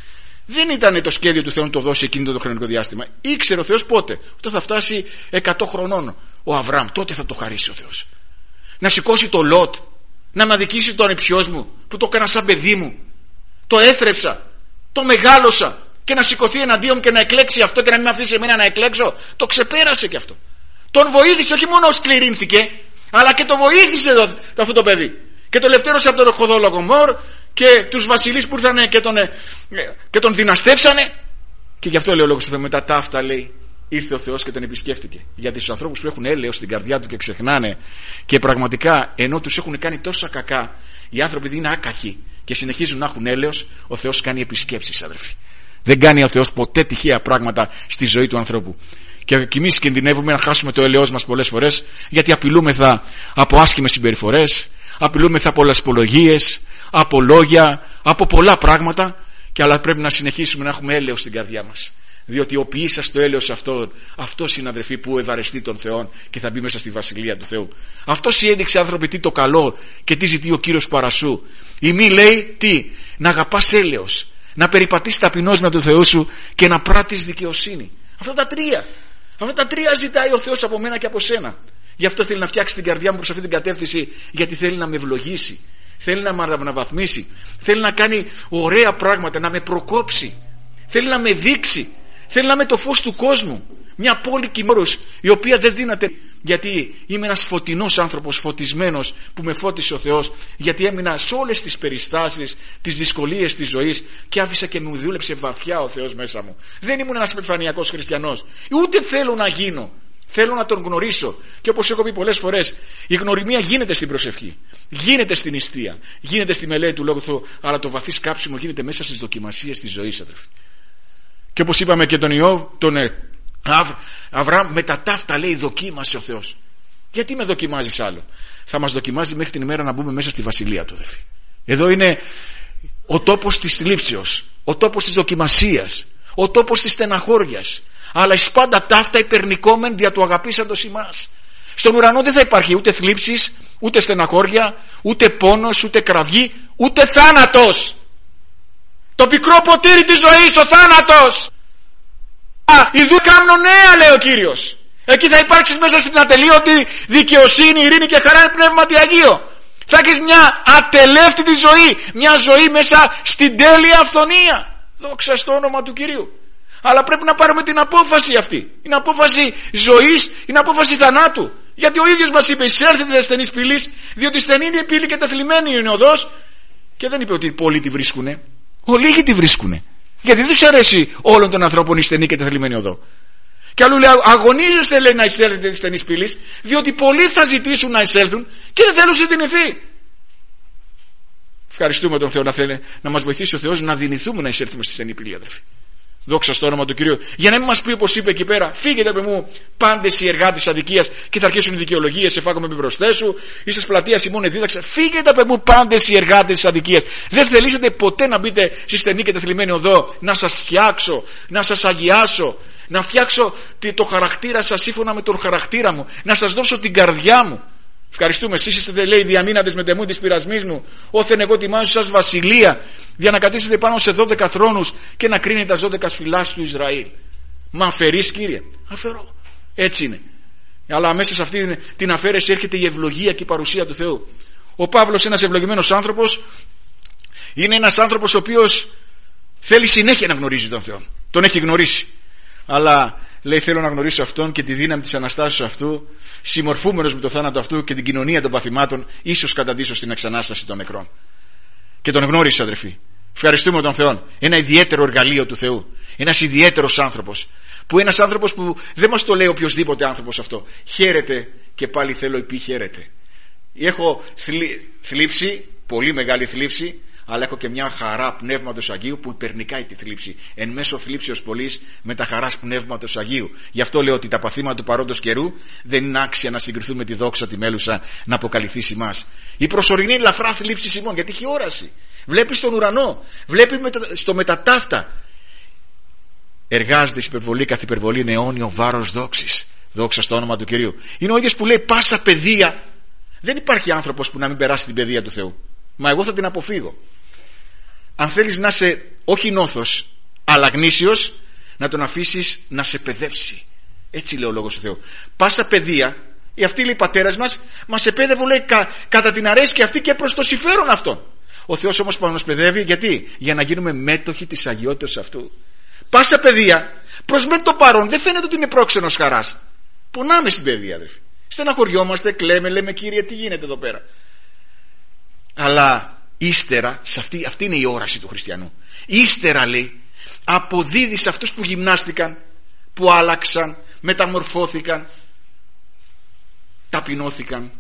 Δεν ήταν το σχέδιο του Θεού να το δώσει εκείνο το χρονικό διάστημα. Ήξερε ο Θεός πότε? Όταν θα φτάσει εκατό χρονών ο Αβραάμ, τότε θα το χαρίσει ο Θεός. Να σηκώσει το Λότ, να με αδικήσει τον ανιψιός μου που το έκανα σαν παιδί μου, το έθρεψα, το μεγάλωσα, και να σηκωθεί εναντίον μου και να εκλέξει αυτό και να μην με αφήσει εμένα να εκλέξω. Το ξεπέρασε και αυτό. Τον βοήθησε, όχι μόνο σκληρύνθηκε, αλλά και το βοήθησε το, το, αυτό το παιδί. Και το ελευθέρωσε από τον Χοδόλογο Μόρ και τους βασιλείς που ήρθαν και τον, και τον δυναστεύσανε. Και γι' αυτό λέει ο λόγος του Θεού, μετά τα αυτά, λέει, ήρθε ο Θεός και τον επισκέφτηκε. Γιατί στους ανθρώπους που έχουν έλεος στην καρδιά του και ξεχνάνε, και πραγματικά ενώ τους έχουν κάνει τόσα κακά, οι άνθρωποι δεν είναι άκαχοι και συνεχίζουν να έχουν έλεος, ο Θεός κάνει επισκέψεις, αδερφοί. Δεν κάνει ο Θεός ποτέ τυχαία πράγματα στη ζωή του ανθρώπου. Και εμείς κινδυνεύουμε να χάσουμε το έλεος μας πολλές φορές, γιατί απειλούμεθα από άσχημες συμπεριφορές, απειλούμεθα από λασπολογίες, από λόγια, από πολλά πράγματα, και αλλά πρέπει να συνεχίσουμε να έχουμε έλεος στην καρδιά μας. Διότι ο ποιήσας το έλεος αυτόν, αυτός είναι, αδερφοί, που ευαρεστεί τον Θεόν και θα μπει μέσα στη βασιλεία του Θεού. Αυτός έδειξε, άνθρωποι, τι το καλό και τι ζητεί ο Κύριος παρασού. Η μη λέει τι? Να αγαπάς έλεος, να περιπατείς ταπεινός με τον Θεό σου και να πράττεις δικαιοσύνη. Αυτά τα τρία. Αυτά τα τρία ζητάει ο Θεός από μένα και από σένα. Γι' αυτό θέλει να φτιάξει την καρδιά μου προς αυτή την κατεύθυνση, γιατί θέλει να με ευλογήσει, θέλει να με αναβαθμίσει, θέλει να κάνει ωραία πράγματα, να με προκόψει, θέλει να με δείξει, θέλει να είμαι το φως του κόσμου. Μια πόλη κοιμόρους, η οποία δεν δύναται, γιατί είμαι ένας φωτεινός άνθρωπος, φωτισμένος, που με φώτισε ο Θεός, γιατί έμεινα σε όλες τις περιστάσεις, τις δυσκολίες της ζωής, και άφησα και μου δούλεψε βαθιά ο Θεός μέσα μου. Δεν ήμουν ένας επιφανειακός χριστιανός, ούτε θέλω να γίνω. Θέλω να τον γνωρίσω. Και όπως έχω πει πολλές φορές, η γνωριμία γίνεται στην προσευχή, γίνεται στην νηστεία, γίνεται στη μελέτη του Λόγου του, αλλά το βαθύ σκάψιμο γίνεται μέσα στις δοκιμασίες της ζωής, αδερφοί. Και όπως είπαμε και τον Ιώβ, τον Αβ, Αβραάμ, με τα ταύτα, λέει, δοκίμασε ο Θεός. Γιατί με δοκιμάζεις άλλο? Θα μας δοκιμάζει μέχρι την ημέρα να μπούμε μέσα στη βασιλεία του, αδερφοί. Εδώ είναι ο τόπος της θλίψεως, ο τόπος της δοκιμασίας, ο τόπος της στεναχώριας. Αλλά εις πάντα ταύτα υπερνικόμεν δια του αγαπήσαντος ημάς. Στον ουρανό δεν θα υπάρχει ούτε θλίψεις, ούτε στεναχώρια, ούτε πόνος, ούτε κραυγή, ούτε θάνατος. Το πικρό ποτήρι της ζωής, ο θάνατος. Α, ιδού κάμνο νέα, λέει ο Κύριος. Εκεί θα υπάρξεις μέσα στην ατελείωτη δικαιοσύνη, ειρήνη και χαρά πνεύματι Αγίο. Θα έχεις μια ατελεύτητη ζωή, μια ζωή μέσα στην τέλεια αυθονία. Δόξα στο όνομα του Κυρίου. Αλλά πρέπει να πάρουμε την απόφαση αυτή. Είναι απόφαση ζωής, είναι απόφαση θανάτου. Γιατί ο ίδιος μας είπε: εισέλθετε στενής πύλης, διότι στενή είναι η πύλη και τεθλιμμένη είναι η οδός. Και δεν είπε ότι πολλοί τη βρίσκουνε. Ολίγοι τη βρίσκουνε. Γιατί δεν τους αρέσει όλων των ανθρώπων η στενή και τεθλιμμένη οδό. Και αλλού λέει: αγωνίζεστε, λέει, να εισέλθετε τη στενή πύλη, διότι πολλοί θα ζητήσουν να εισέλθουν και δεν θέλουν συντηνηθεί. Ευχαριστούμε τον Θεό να, θέλει, να μας βοηθήσει ο Θεός να δυνηθούμε να εισέλθουμε στη στενή πύλη, αδερφοί. Δόξα στο όνομα του Κυρίου. Για να μην μας πει, όπως είπε εκεί πέρα: φύγετε από μου πάντες οι εργάτες αδικίας, και θα αρχίσουν οι δικαιολογίες, εφάγομαι με προσθέσου, είσαι πλατεία ημών εδίδαξα. Φύγετε από μου πάντες οι εργάτες αδικίας. Δεν θελήσετε ποτέ να μπείτε στη στενή και τεθλιμμένη οδό, να σας φτιάξω, να σας αγιάσω, να φτιάξω το χαρακτήρα σας σύμφωνα με τον χαρακτήρα μου, να σας δώσω την καρδιά μου. Ευχαριστούμε. Εσείς είστε, λέει, διαμείναντες με τεμού της πειρασμής μου, όθεν εγώ τιμάζω σας βασιλεία, για να κατήσετε πάνω σε δώδεκα θρόνους και να κρίνετε τα δώδεκα φυλάς του Ισραήλ. Μα αφαιρείς, Κύριε? Αφαιρώ. Έτσι είναι. Αλλά μέσα σε αυτή την αφαίρεση έρχεται η ευλογία και η παρουσία του Θεού. Ο Παύλος, ένας ευλογημένος άνθρωπος, είναι ένας άνθρωπος ο οποίος θέλει συνέχεια να γνωρίζει τον Θεό. Τον έχει γνωρίσει. Αλλά λέει: θέλω να γνωρίσω αυτόν και τη δύναμη της Αναστάσεως αυτού, συμμορφούμενος με το θάνατο αυτού και την κοινωνία των παθημάτων, ίσως καταντήσω στην εξανάσταση των νεκρών. Και τον γνώρισε, αδερφοί. Ευχαριστούμε τον Θεό. Ένα ιδιαίτερο εργαλείο του Θεού. Ένας ιδιαίτερος άνθρωπος. Που ένας άνθρωπος που δεν μας το λέει οποιοσδήποτε άνθρωπος αυτό. Χαίρεται, και πάλι θέλω επί χαίρεται. Έχω θλί, θλίψη, πολύ μεγάλη θλίψη, αλλά έχω και μια χαρά πνεύματος Αγίου που υπερνικάει τη θλίψη. Εν μέσω θλίψεως πολλής με τα χαράς πνεύματος Αγίου. Γι' αυτό λέω ότι τα παθήματα του παρόντος καιρού δεν είναι άξια να συγκριθούν με τη δόξα τη μέλουσα να αποκαλυφθεί σε εμάς. Η προσωρινή ελαφρά θλίψη Σιμών, γιατί έχει όραση. Βλέπει στον ουρανό, βλέπει στο μετατάφτα. Εργάζεται εις υπερβολή, καθ' υπερβολή είναι αιώνιο βάρος δόξης. Δόξα στο όνομα του Κυρίου. Είναι ο ίδιος που λέει: πάσα παιδεία. Δεν υπάρχει άνθρωπος που να μην περάσει την παιδεία του Θεού. Μα εγώ θα την αποφύγω. Αν θέλεις να είσαι όχι νόθος αλλά γνήσιος, να τον αφήσεις να σε παιδεύσει. Έτσι λέει ο λόγος του Θεού. Πάσα παιδεία, η αυτή, λέει, πατέρας μας μας επέδευε, λέει, κα, κατά την αρέσκεια αυτή και προς το συμφέρον αυτών. Ο Θεός όμως μας παιδεύει γιατί? Για να γίνουμε μέτοχοι της αγιότητας αυτού. Πάσα παιδεία προς με το παρόν δεν φαίνεται ότι είναι πρόξενος χαράς. Πονάμε στην παιδεία, αδερφοί. Στεναχωριόμαστε, κλαίμε, λέμε: Κύριε, τι γίνεται εδώ πέρα? Αλλά ύστερα, σε αυτή, αυτή είναι η όραση του χριστιανού. Ύστερα, λέει, αποδίδει σε αυτούς που γυμνάστηκαν, που άλλαξαν, μεταμορφώθηκαν, ταπεινώθηκαν,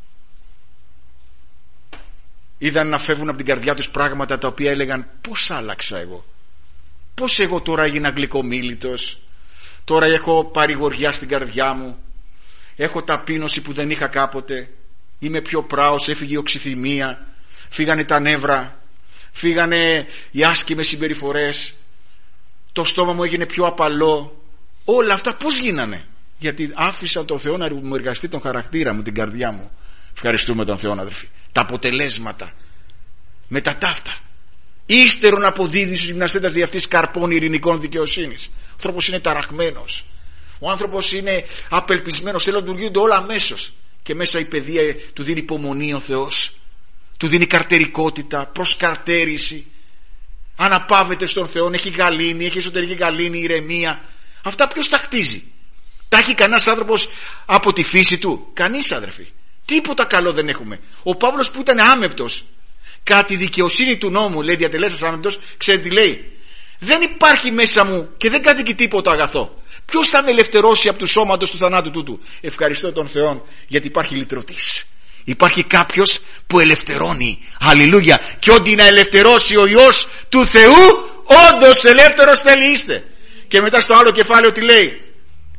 είδαν να φεύγουν από την καρδιά τους πράγματα τα οποία έλεγαν: πώς άλλαξα εγώ, πώς εγώ τώρα έγινα γλυκομίλητος, τώρα έχω παρηγοριά στην καρδιά μου, έχω ταπείνωση που δεν είχα κάποτε, είμαι πιο πράος, έφυγε η οξυθυμία, φύγανε τα νεύρα, φύγανε οι άσκημες συμπεριφορές, το στόμα μου έγινε πιο απαλό. Όλα αυτά πώς γίνανε? Γιατί άφησα τον Θεό να μου εργαστεί τον χαρακτήρα μου, την καρδιά μου. Ευχαριστούμε τον Θεό, αδερφοί. Τα αποτελέσματα με τα ταύτα. Ύστερον αποδίδει στους γυμναστές δι' αυτής καρπών ειρηνικών δικαιοσύνης. Ο άνθρωπος είναι ταραχμένος, ο άνθρωπος είναι απελπισμένος, θέλει να λειτουργούνται όλα αμέσως. Και μέσα η παιδεία του δίνει υπομονή ο Θεός, του δίνει καρτερικότητα, προσκαρτέρηση, αναπαύεται στον Θεό, έχει γαλήνη, έχει εσωτερική γαλήνη, ηρεμία. Αυτά ποιος τα χτίζει? Τα έχει κανένας άνθρωπος από τη φύση του? Κανείς, αδερφοί. Τίποτα καλό δεν έχουμε. Ο Παύλος που ήταν άμεπτος, κατά τη δικαιοσύνη του νόμου, λέει, διατελέστας άμεπτος, ξέρετε τι λέει? Δεν υπάρχει μέσα μου και δεν κατοικεί τίποτα αγαθό. Ποιος θα με ελευθερώσει από του σώματος του θανάτου τούτου? Ευχαριστώ τον Θεό, γιατί υπάρχει λυτρωτής. Υπάρχει κάποιος που ελευθερώνει. Αλληλούια. Και ό,τι να ελευθερώσει ο Υιός του Θεού, όντως ελεύθερος θέλει είστε. Και μετά στο άλλο κεφάλαιο τι λέει?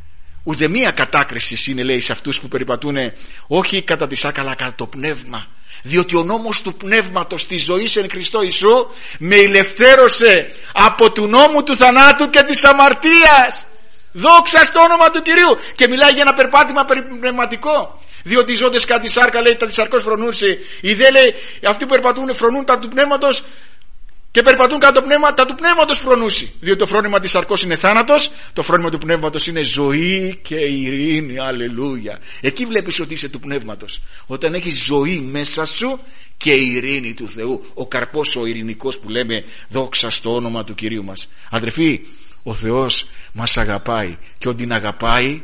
Ούτε μία κατάκριση είναι, λέει, σε αυτούς που περιπατούν όχι κατά τη σάρκα αλλά κατά το πνεύμα. Διότι ο νόμος του πνεύματος της ζωής εν Χριστώ Ιησού με ελευθέρωσε από του νόμου του θανάτου και της αμαρτίας. Δόξα στο όνομα του Κυρίου. Και μιλάει για ένα περπάτημα πνευματικό. Διότι οι ζώντες κατά τη σάρκα, λέει, τα της σαρκός φρονούσε. Οι δε, λέει, αυτοί που περπατούν φρονούν τα του πνεύματος και περπατούν κατά το πνεύμα, τα του πνεύματος φρονούσε. Διότι το φρόνημα της σαρκός είναι θάνατος, το φρόνημα του πνεύματος είναι ζωή και ειρήνη. Αλληλούια. Εκεί βλέπεις ότι είσαι του πνεύματος. Όταν έχεις ζωή μέσα σου και ειρήνη του Θεού. Ο καρπός ο ειρηνικός που λέμε, δόξα στο όνομα του Κυρίου μας. Αδερφοί, ο Θεός μας αγαπάει και όταν αγαπάει,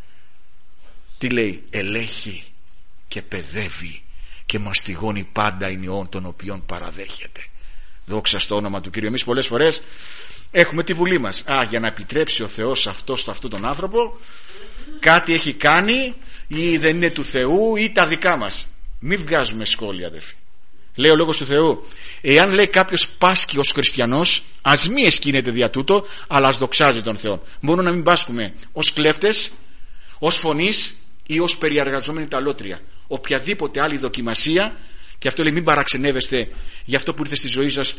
τι λέει? Ελέγχει και παιδεύει και μαστιγώνει πάντα ενιών των οποίων παραδέχεται. Δόξα στο όνομα του Κυρίου. Εμείς πολλές φορές έχουμε τη βουλή μας. Α, για να επιτρέψει ο Θεός αυτό στο αυτόν τον άνθρωπο, κάτι έχει κάνει ή δεν είναι του Θεού ή τα δικά μας. Μην βγάζουμε σχόλια, αδερφοί. Λέει ο λόγος του Θεού, εάν, λέει, κάποιος πάσχει ως χριστιανός, ας μη εσκήνεται δια τούτο, αλλά ας δοξάζει τον Θεό. Μπορούμε να μην πάσχουμε ως κλέφτες, ως φωνείς ή ως περιαργαζόμενοι τα αλότρια. Οποιαδήποτε άλλη δοκιμασία, και αυτό λέει, μην παραξενεύεστε για αυτό που ήρθε στη ζωή σας,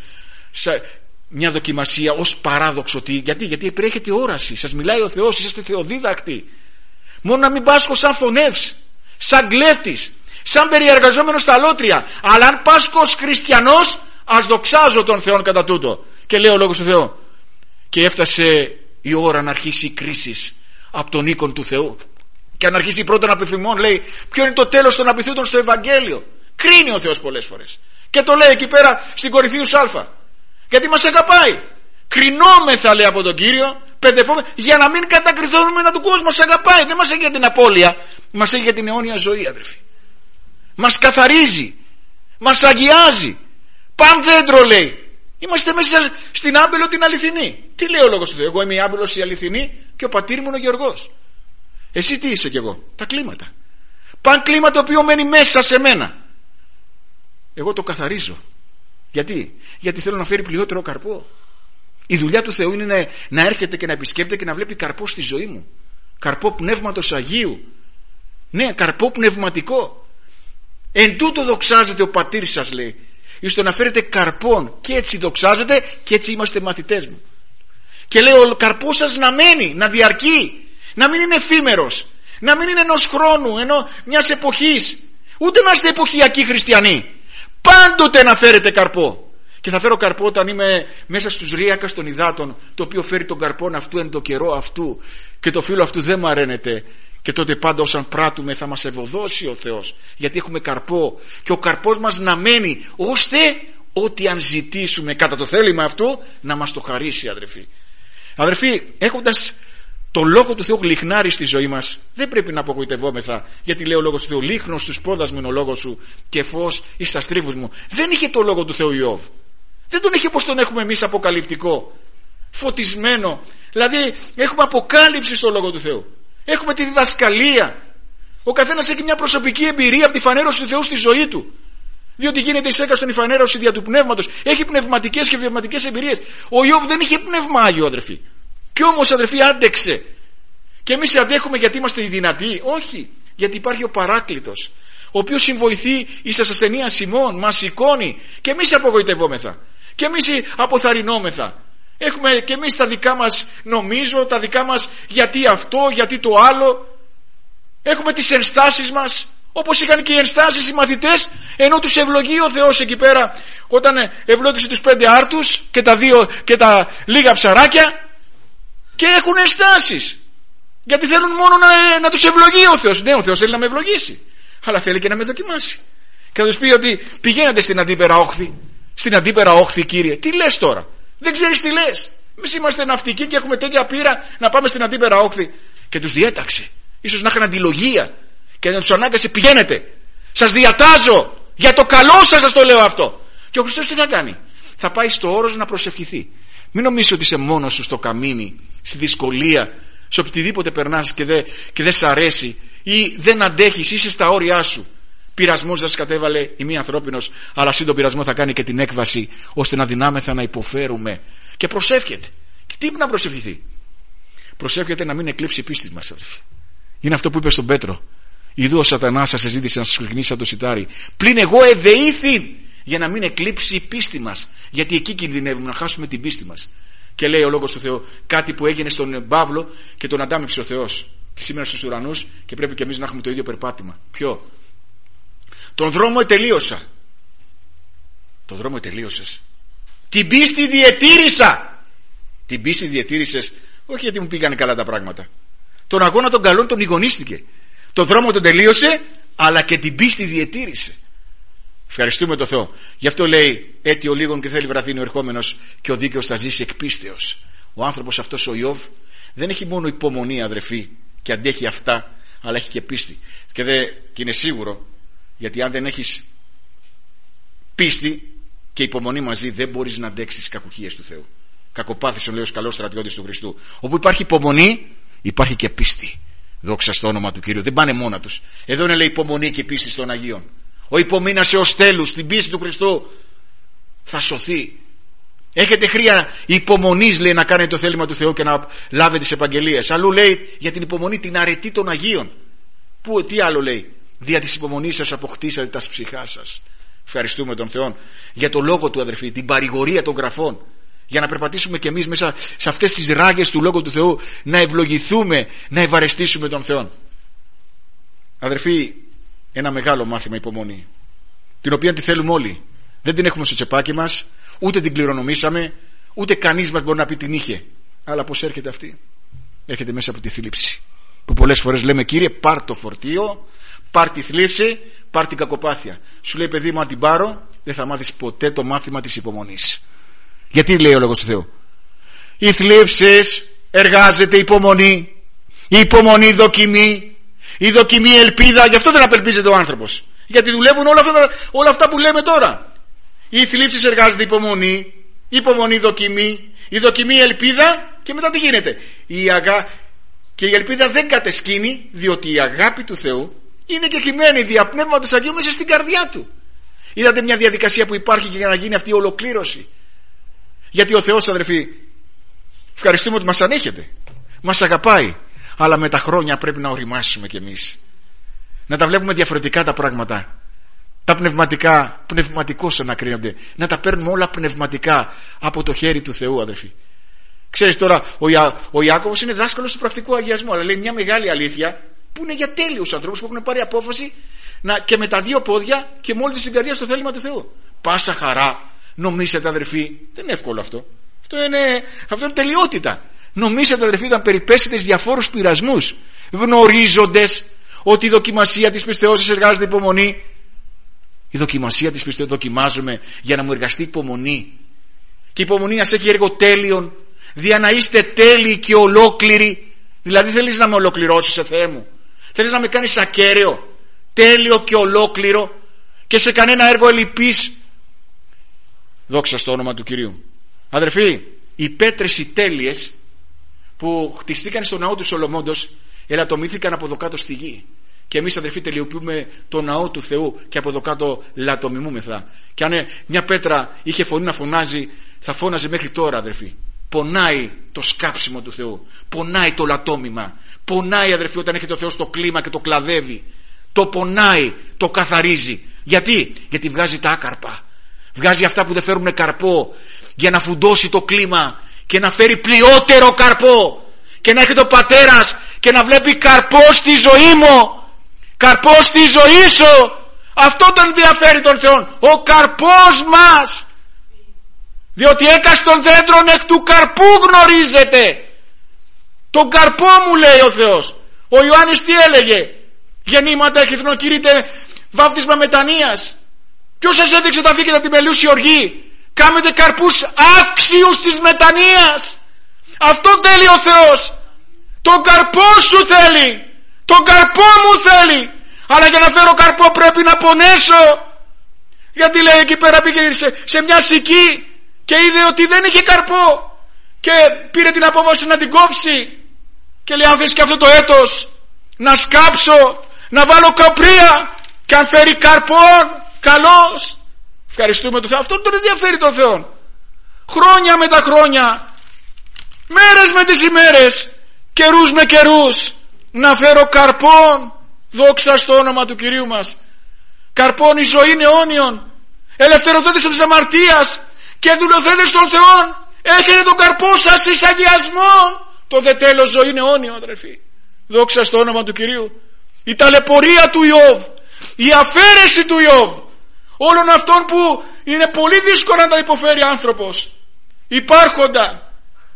μια δοκιμασία ως παράδοξο. Γιατί, γιατί περιέχεται όραση, σας μιλάει ο Θεός, είσαστε θεοδίδακτοι. Μόνο να μην πάσχω σαν φωνεύς, σαν κλέφτης, σαν περιεργαζόμενος στα αλότρια, αλλά αν πάσχω ως χριστιανός, ας δοξάζω τον Θεό κατά τούτο. Και λέει ο λόγος του Θεού, και έφτασε η ώρα να αρχίσει η κρίση από τον οίκον του Θεού και να αρχίσει πρώτον απειθμών. Λέει, ποιο είναι το τέλος των απειθούντων στο Ευαγγέλιο? Κρίνει ο Θεός πολλές φορές και το λέει εκεί πέρα στην Κορινθίους Α, γιατί μας αγαπάει. Κρινόμεθα, λέει, από τον Κύριο, παιδευόμεθα, για να μην κατακριθούμε να του κόσμου. Μας αγαπάει, δεν μας έχει για την απώλεια, μας έχει για την αιώνια ζωή, αδερφοί. Μας καθαρίζει, μας αγιάζει. Παν δέντρο, λέει, είμαστε μέσα στην άμπελο την αληθινή. Τι λέει ο λόγος του Θεού? Εγώ είμαι η άμπελος η αληθινή και ο πατήρ μου είναι ο Γεωργός. Εσύ τι είσαι κι εγώ? Τα κλίματα. Παν κλίμα το οποίο μένει μέσα σε μένα, εγώ το καθαρίζω. Γιατί? Γιατί θέλω να φέρει πλειότερο καρπό. Η δουλειά του Θεού είναι να, να έρχεται και να επισκέπτεται και να βλέπει καρπό στη ζωή μου. Καρπό πνεύματος Αγίου. Ναι, καρπό πνευματικό. Εν τούτο δοξάζεται ο πατήρ σας, λέει, εις το να φέρετε καρπόν, και έτσι δοξάζεται και έτσι είμαστε μαθητές μου. Και λέει, ο καρπός σας να μένει, να διαρκεί, να μην είναι εφήμερος, να μην είναι ενός χρόνου, ενώ μιας εποχής, ούτε να είστε εποχιακοί χριστιανοί. Πάντοτε να φέρετε καρπό. Και θα φέρω καρπό όταν είμαι μέσα στους ρίακας των υδάτων, το οποίο φέρει τον καρπόν αυτού εν το καιρό αυτού, και το φύλλο αυτού δεν μου αρένεται. Και τότε πάντα όσαν πράττουμε θα μας ευωδώσει ο Θεός, γιατί έχουμε καρπό, και ο καρπός μας να μένει, ώστε ό,τι αν ζητήσουμε κατά το θέλημα αυτού να μας το χαρίσει, αδερφοί. Αδερφοί, έχοντας το λόγο του Θεού λιχνάρει στη ζωή μας, δεν πρέπει να απογοητευόμεθα, γιατί λέει ο λόγος του Θεού, λίχνος στους πόδας μου είναι ο λόγος σου και φως εις τα στρίβους μου. Δεν είχε το λόγο του Θεού Ιώβ, δεν τον είχε όπως τον έχουμε εμείς, αποκαλυπτικό, φωτισμένο. Δηλαδή έχουμε αποκάλυψη στο λόγο του Θεού, έχουμε τη διδασκαλία. Ο καθένας έχει μια προσωπική εμπειρία από τη φανέρωση του Θεού στη ζωή του, διότι γίνεται εις έκαστον η φανέρωση δια του πνεύματος. Έχει πνευματικές και βιωματικές εμπειρίες. Ο Ιώβ δεν είχε πνεύμα Άγιο, αδερφοί. Κι όμως, αδερφοί, άντεξε. Και εμείς αντέχουμε γιατί είμαστε οι δυνατοί? Όχι, γιατί υπάρχει ο Παράκλητος, ο οποίος συμβοηθεί εις τας ασθενείας ημών, μας σηκώνει, και εμείς απογοητευόμεθα και εμείς αποθαρρυνόμεθα. Έχουμε και εμείς τα δικά μας νομίζω, τα δικά μας γιατί αυτό, γιατί το άλλο. Έχουμε τις ενστάσεις μας, όπως είχαν και οι ενστάσεις οι μαθητές, ενώ τους ευλογεί ο Θεός εκεί πέρα, όταν ευλόγησε τους πέντε άρτους και τα, δύο, και τα λίγα ψαράκια, και έχουν ενστάσεις, γιατί θέλουν μόνο να, να τους ευλογεί ο Θεός. Ναι, ο Θεός θέλει να με ευλογήσει, αλλά θέλει και να με δοκιμάσει, και θα τους πει ότι πηγαίνετε στην αντίπερα όχθη. Στην αντίπερα όχθη, Κύριε, τι λες τώρα? Δεν ξέρεις τι λες. Εμείς είμαστε ναυτικοί και έχουμε τέτοια πείρα να πάμε στην αντίπερα όχθη. Και τους διέταξε, ίσως να είχαν αντιλογία, και να τους ανάγκασε, πηγαίνετε, σας διατάζω, για το καλό σας σας το λέω αυτό. Και ο Χριστός τι θα κάνει? Θα πάει στο όρος να προσευχηθεί. Μην νομίζεις ότι είσαι μόνος σου στο καμίνι, στη δυσκολία, σε οτιδήποτε περνάς και δεν δε σ' αρέσει ή δεν αντέχεις, είσαι στα όρια σου. Πειρασμός σας κατέβαλε η μη ανθρώπινος, αλλά σύντο πειρασμό θα κάνει και την έκβαση, ώστε να δυνάμεθα να υποφέρουμε. Και προσεύχεται. Και τι να προσευχηθεί? Προσεύχεται να μην εκλείψει η πίστη μας, αδελφοί. Είναι αυτό που είπε στον Πέτρο. Ιδού ο Σατανάς σας εζήτησε να σας ξεκινήσει σαν το σιτάρι. Πλην εγώ εδεήθη, για να μην εκλείψει η πίστη μας. Γιατί εκεί κινδυνεύουμε να χάσουμε την πίστη μας. Και λέει ο λόγος του Θεού κάτι που έγινε στον Παύλο και τον αντάμυψε ο Θεός. Και σήμερα στους ουρανούς, και πρέπει και εμείς να έχουμε το ίδιο περπάτημα. Ποιο? Τον δρόμο ετελείωσα. Τον δρόμο ετελείωσες. Την πίστη διετήρησα. Την πίστη διετήρησες, όχι γιατί μου πήγανε καλά τα πράγματα. Τον αγώνα των καλών τον ηγονίστηκε. Τον δρόμο τον τελείωσε, αλλά και την πίστη διετήρησε. Ευχαριστούμε τον Θεό. Γι' αυτό λέει, αίτιο λίγων και θέλει βραδύνει ο ερχόμενος, και ο δίκαιος θα ζήσει εκ πίστεως. Ο άνθρωπος αυτός ο Ιώβ δεν έχει μόνο υπομονή, αδερφοί, και αντέχει αυτά, αλλά έχει και πίστη. Και, δε, και είναι σίγουρο, γιατί αν δεν έχεις πίστη και υπομονή μαζί, δεν μπορείς να αντέξεις τις κακουχίες του Θεού. Κακοπάθησον, λέει ο καλός στρατιώτης του Χριστού. Όπου υπάρχει υπομονή, υπάρχει και πίστη. Δόξα στο όνομα του Κυρίου. Δεν πάνε μόνα τους. Εδώ είναι, λέει, υπομονή και πίστη των Αγίων. Ο υπομείνασε ως τέλους στην πίστη του Χριστού θα σωθεί. Έχετε χρία υπομονής, λέει, να κάνετε το θέλημα του Θεού και να λάβετε τις επαγγελίες. Αλλού λέει για την υπομονή την αρετή των Αγίων. Πού, τι άλλο λέει? Δια της υπομονής σας αποκτήσατε τα ψυχά σας. Ευχαριστούμε τον Θεό για το λόγο του, αδερφοί, την παρηγορία των γραφών. Για να περπατήσουμε κι εμείς μέσα σε αυτές τις ράγες του Λόγου του Θεού, να ευλογηθούμε, να ευαρεστήσουμε τον Θεό. Αδερφοί, ένα μεγάλο μάθημα υπομονή, την οποία τη θέλουμε όλοι. Δεν την έχουμε στο τσεπάκι μας, ούτε την κληρονομήσαμε, ούτε κανείς μας μπορεί να πει την είχε. Αλλά πώς έρχεται αυτή? Έρχεται μέσα από τη θλίψη, που πολλές φορές λέμε, Κύριε, πάρ το φορτίο, πάρ τη θλίψη, πάρ την κακοπάθεια. Σου λέει, παιδί μου, αν την πάρω, δεν θα μάθεις ποτέ το μάθημα της υπομονής. Γιατί λέει ο λόγος του Θεού? Οι θλίψεις εργάζεται υπομονή, η υπομονή δοκιμή, η δοκιμή ελπίδα. Γι' αυτό δεν απελπίζεται ο άνθρωπος, γιατί δουλεύουν όλα αυτά, όλα αυτά που λέμε τώρα. Οι θλίψεις εργάζεται υπομονή, η υπομονή δοκιμή, η δοκιμή ελπίδα. Και μετά τι γίνεται? Η αγα... Και η ελπίδα δεν κατεσκήνει, διότι η αγάπη του Θεού είναι κεκλειμένη δια Πνεύματος Αγίου μέσα στην καρδιά του. Είδατε μια διαδικασία που υπάρχει για να γίνει αυτή η ολοκλήρωση. Γιατί ο Θεός, αδερφοί, ευχαριστούμε ότι μας ανέχεται, μας αγαπάει, αλλά με τα χρόνια πρέπει να οριμάσουμε κι εμείς, να τα βλέπουμε διαφορετικά τα πράγματα, τα πνευματικά, πνευματικώς ανακρίνονται, να τα παίρνουμε όλα πνευματικά από το χέρι του Θεού, αδερφοί. Ξέρεις τώρα, ο, Ια, ο Ιάκωβος είναι δάσκαλος του πρακτικού αγιασμού, αλλά λέει μια μεγάλη αλήθεια που είναι για τέλειους ανθρώπους που έχουν πάρει απόφαση να, και με τα δύο πόδια και με όλη τους την καρδιά στο θέλημα του Θεού. Πάσα χαρά. Νομίσετε, αδερφοί, δεν είναι εύκολο αυτό. Αυτό είναι, αυτό είναι τελειότητα. Νομίσετε, αδερφοί, όταν περιπέσετε στις διαφόρους πειρασμούς, γνωρίζοντες ότι η δοκιμασία της πιστεώς σας εργάζεται υπομονή. Η δοκιμασία της πιστεώς δοκιμάζουμε για να μου εργαστεί υπομονή. Και η υπομονή σας έχει έργο τέλειον, δια να είστε τέλειοι και ολόκληροι. Δηλαδή θέλεις να με ολοκληρώσεις, σε Θεέ μου? Θέλεις να με κάνεις ακέραιο, τέλειο και ολόκληρο, και σε κανένα έργο ελλειπής? Δόξα στο όνομα του Κυρίου. Αδερφοί, οι πέτρες οι τέλειες που χτιστήκαν στο ναό του Σολομώντος ελαττωμήθηκαν από εδώ κάτω στη γη. Και εμείς, αδερφοί, τελειοποιούμε το ναό του Θεού και από εδώ κάτω λατομιμούμεθα. Και αν μια πέτρα είχε φωνή να φωνάζει, θα φώναζε μέχρι τώρα, αδερφοί. Πονάει το σκάψιμο του Θεού, πονάει το λατόμημα, πονάει, αδερφοί, όταν έχει το Θεό στο κλίμα και το κλαδεύει. Το πονάει, το καθαρίζει. Γιατί? Γιατί βγάζει τα άκαρπα. Βγάζει αυτά που δεν φέρουν καρπό, για να φουντώσει το κλίμα και να φέρει πλειότερο καρπό, και να έρχεται ο πατέρας και να βλέπει καρπό στη ζωή μου, καρπό στη ζωή σου. Αυτό τον ενδιαφέρει τον Θεό, ο καρπός μας. Διότι έκαστον δέντρων εκ του καρπού γνωρίζετε. Τον καρπό μου, λέει ο Θεός. Ο Ιωάννης τι έλεγε? Γεννήματα εχυθνοκηρύτε βάφτισμα μετανοίας. Ποιος σας έδειξε τα δίκαια την μελούση οργή? Κάμετε καρπούς άξιους της μετανοίας. Αυτό θέλει ο Θεός. Τον καρπό σου θέλει, τον καρπό μου θέλει. Αλλά για να φέρω καρπό πρέπει να πονέσω. Γιατί λέει εκεί πέρα πήγε σε, σε μια σική και είδε ότι δεν είχε καρπό και πήρε την απόφαση να την κόψει. Και λέει, αν θες και αυτό το έτος να σκάψω, να βάλω καπρία, και αν φέρει καρπόν, καλός. Ευχαριστούμε τον Θεό. Αυτό τον ενδιαφέρει τον Θεό. Χρόνια με τα χρόνια, μέρες με τις ημέρες, καιρούς με καιρούς, να φέρω καρπόν. Δόξα στο όνομα του Κυρίου μας. Καρπόν η ζωή είναι αιώνιον. Ελευθερωτώντες από της αμαρτίας και δουλωθέντες των Θεών, έχετε τον καρπό σας εις αγιασμόν. Το δε τέλος ζωή είναι αιώνιο, αδερφοί. Δόξα στο όνομα του Κυρίου. Η ταλαιπωρία του Ιώβ, η αφαίρεση του Ιώβ, όλων αυτών που είναι πολύ δύσκολο να τα υποφέρει άνθρωπος, υπάρχοντα,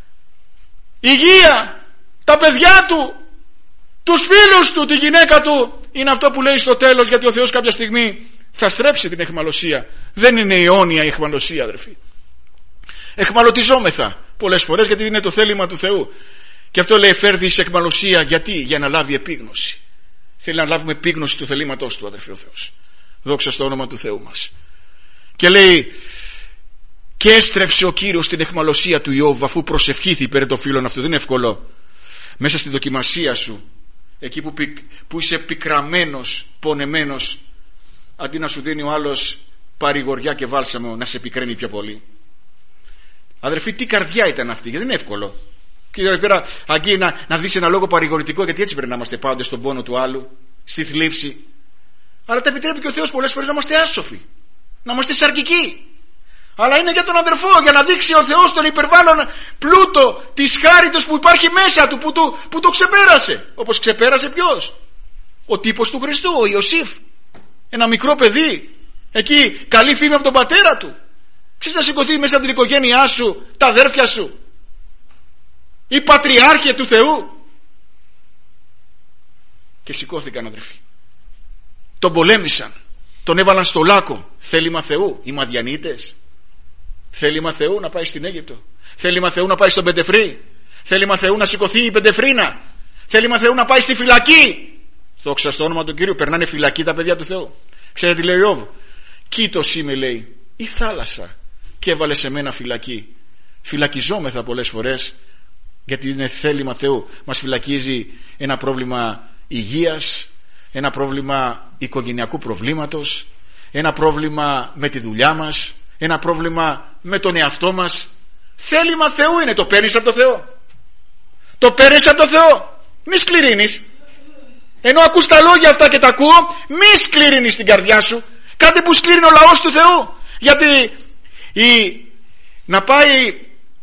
υγεία, τα παιδιά του, τους φίλους του, τη γυναίκα του, είναι αυτό που λέει στο τέλος, γιατί ο Θεός κάποια στιγμή θα στρέψει την αιχμαλωσία. Δεν είναι αιώνια η αιχμαλωσία, αδερφοί. Αιχμαλωτιζόμεθα πολλές φορές γιατί είναι το θέλημα του Θεού. Και αυτό λέει φέρδει εις αιχμαλωσία. Γιατί? Για να λάβει επίγνωση. Θέλει να λάβουμε επίγνωση του θελήματός του, αδερφοί, ο Θεός. Δόξα στο όνομα του Θεού μας. Και λέει, και έστρεψε ο Κύριος την αιχμαλωσία του Ιώβ, αφού προσευχήθη υπέρ των φίλων αυτού. Δεν είναι εύκολο μέσα στη δοκιμασία σου, εκεί που, που είσαι πικραμένος, πονεμένος, αντί να σου δίνει ο άλλος παρηγοριά και βάλσαμο, να σε πικραίνει πιο πολύ. Αδερφοί, τι καρδιά ήταν αυτή, γιατί δεν είναι εύκολο. Και εδώ πέρα, αντί να, να δεις ένα λόγο παρηγορητικό, γιατί έτσι πρέπει να είμαστε πάντες στον πόνο του άλλου, στη θλίψη. Αλλά τα επιτρέπει και ο Θεός πολλές φορές να είμαστε άσοφοι, να είμαστε σαρκικοί. Αλλά είναι για τον αδερφό, για να δείξει ο Θεός τον υπερβάλλον πλούτο της χάριτος που υπάρχει μέσα του, που, του, που το ξεπέρασε. Όπως ξεπέρασε ποιος? Ο τύπος του Χριστού, ο Ιωσήφ. Ένα μικρό παιδί, εκεί καλή φήμη από τον πατέρα του. Ξέρεις να σηκωθεί μέσα από την οικογένειά σου, τα αδέρφια σου, η πατριάρχη του Θεού. Και σηκώθηκαν, αδερφοί. Τον πολέμησαν, τον έβαλαν στο λάκκο. Θέλημα Θεού, οι Μαδιανίτες. Θέλημα Θεού να πάει στην Αίγυπτο. Θέλημα Θεού να πάει στον Πεντεφρή. Θέλημα Θεού να σηκωθεί η Πεντεφρίνα. Θέλημα Θεού να πάει στη φυλακή. Δόξα στο όνομα του Κύριου. Περνάνε φυλακή τα παιδιά του Θεού. Ξέρετε τι λέει ο Ιώβ? Κοίτος είμαι, λέει, η θάλασσα, και έβαλε σε μένα φυλακή. Φυλακιζόμεθα πολλές φορές, γιατί είναι θέλημα Θεού. Μας φυλακίζει ένα πρόβλημα υγείας, ένα πρόβλημα οικογενειακού προβλήματος, ένα πρόβλημα με τη δουλειά μας, ένα πρόβλημα με τον εαυτό μας. Θέλημα Θεού είναι. Το παίρνεις από το Θεό. Το παίρνεις από το Θεό. Μη σκληρύνεις. Ενώ ακούς τα λόγια αυτά και τα ακούω, μη σκληρύνεις την καρδιά σου. Κάτι που σκληρύνει ο λαός του Θεού. Γιατί η... να πάει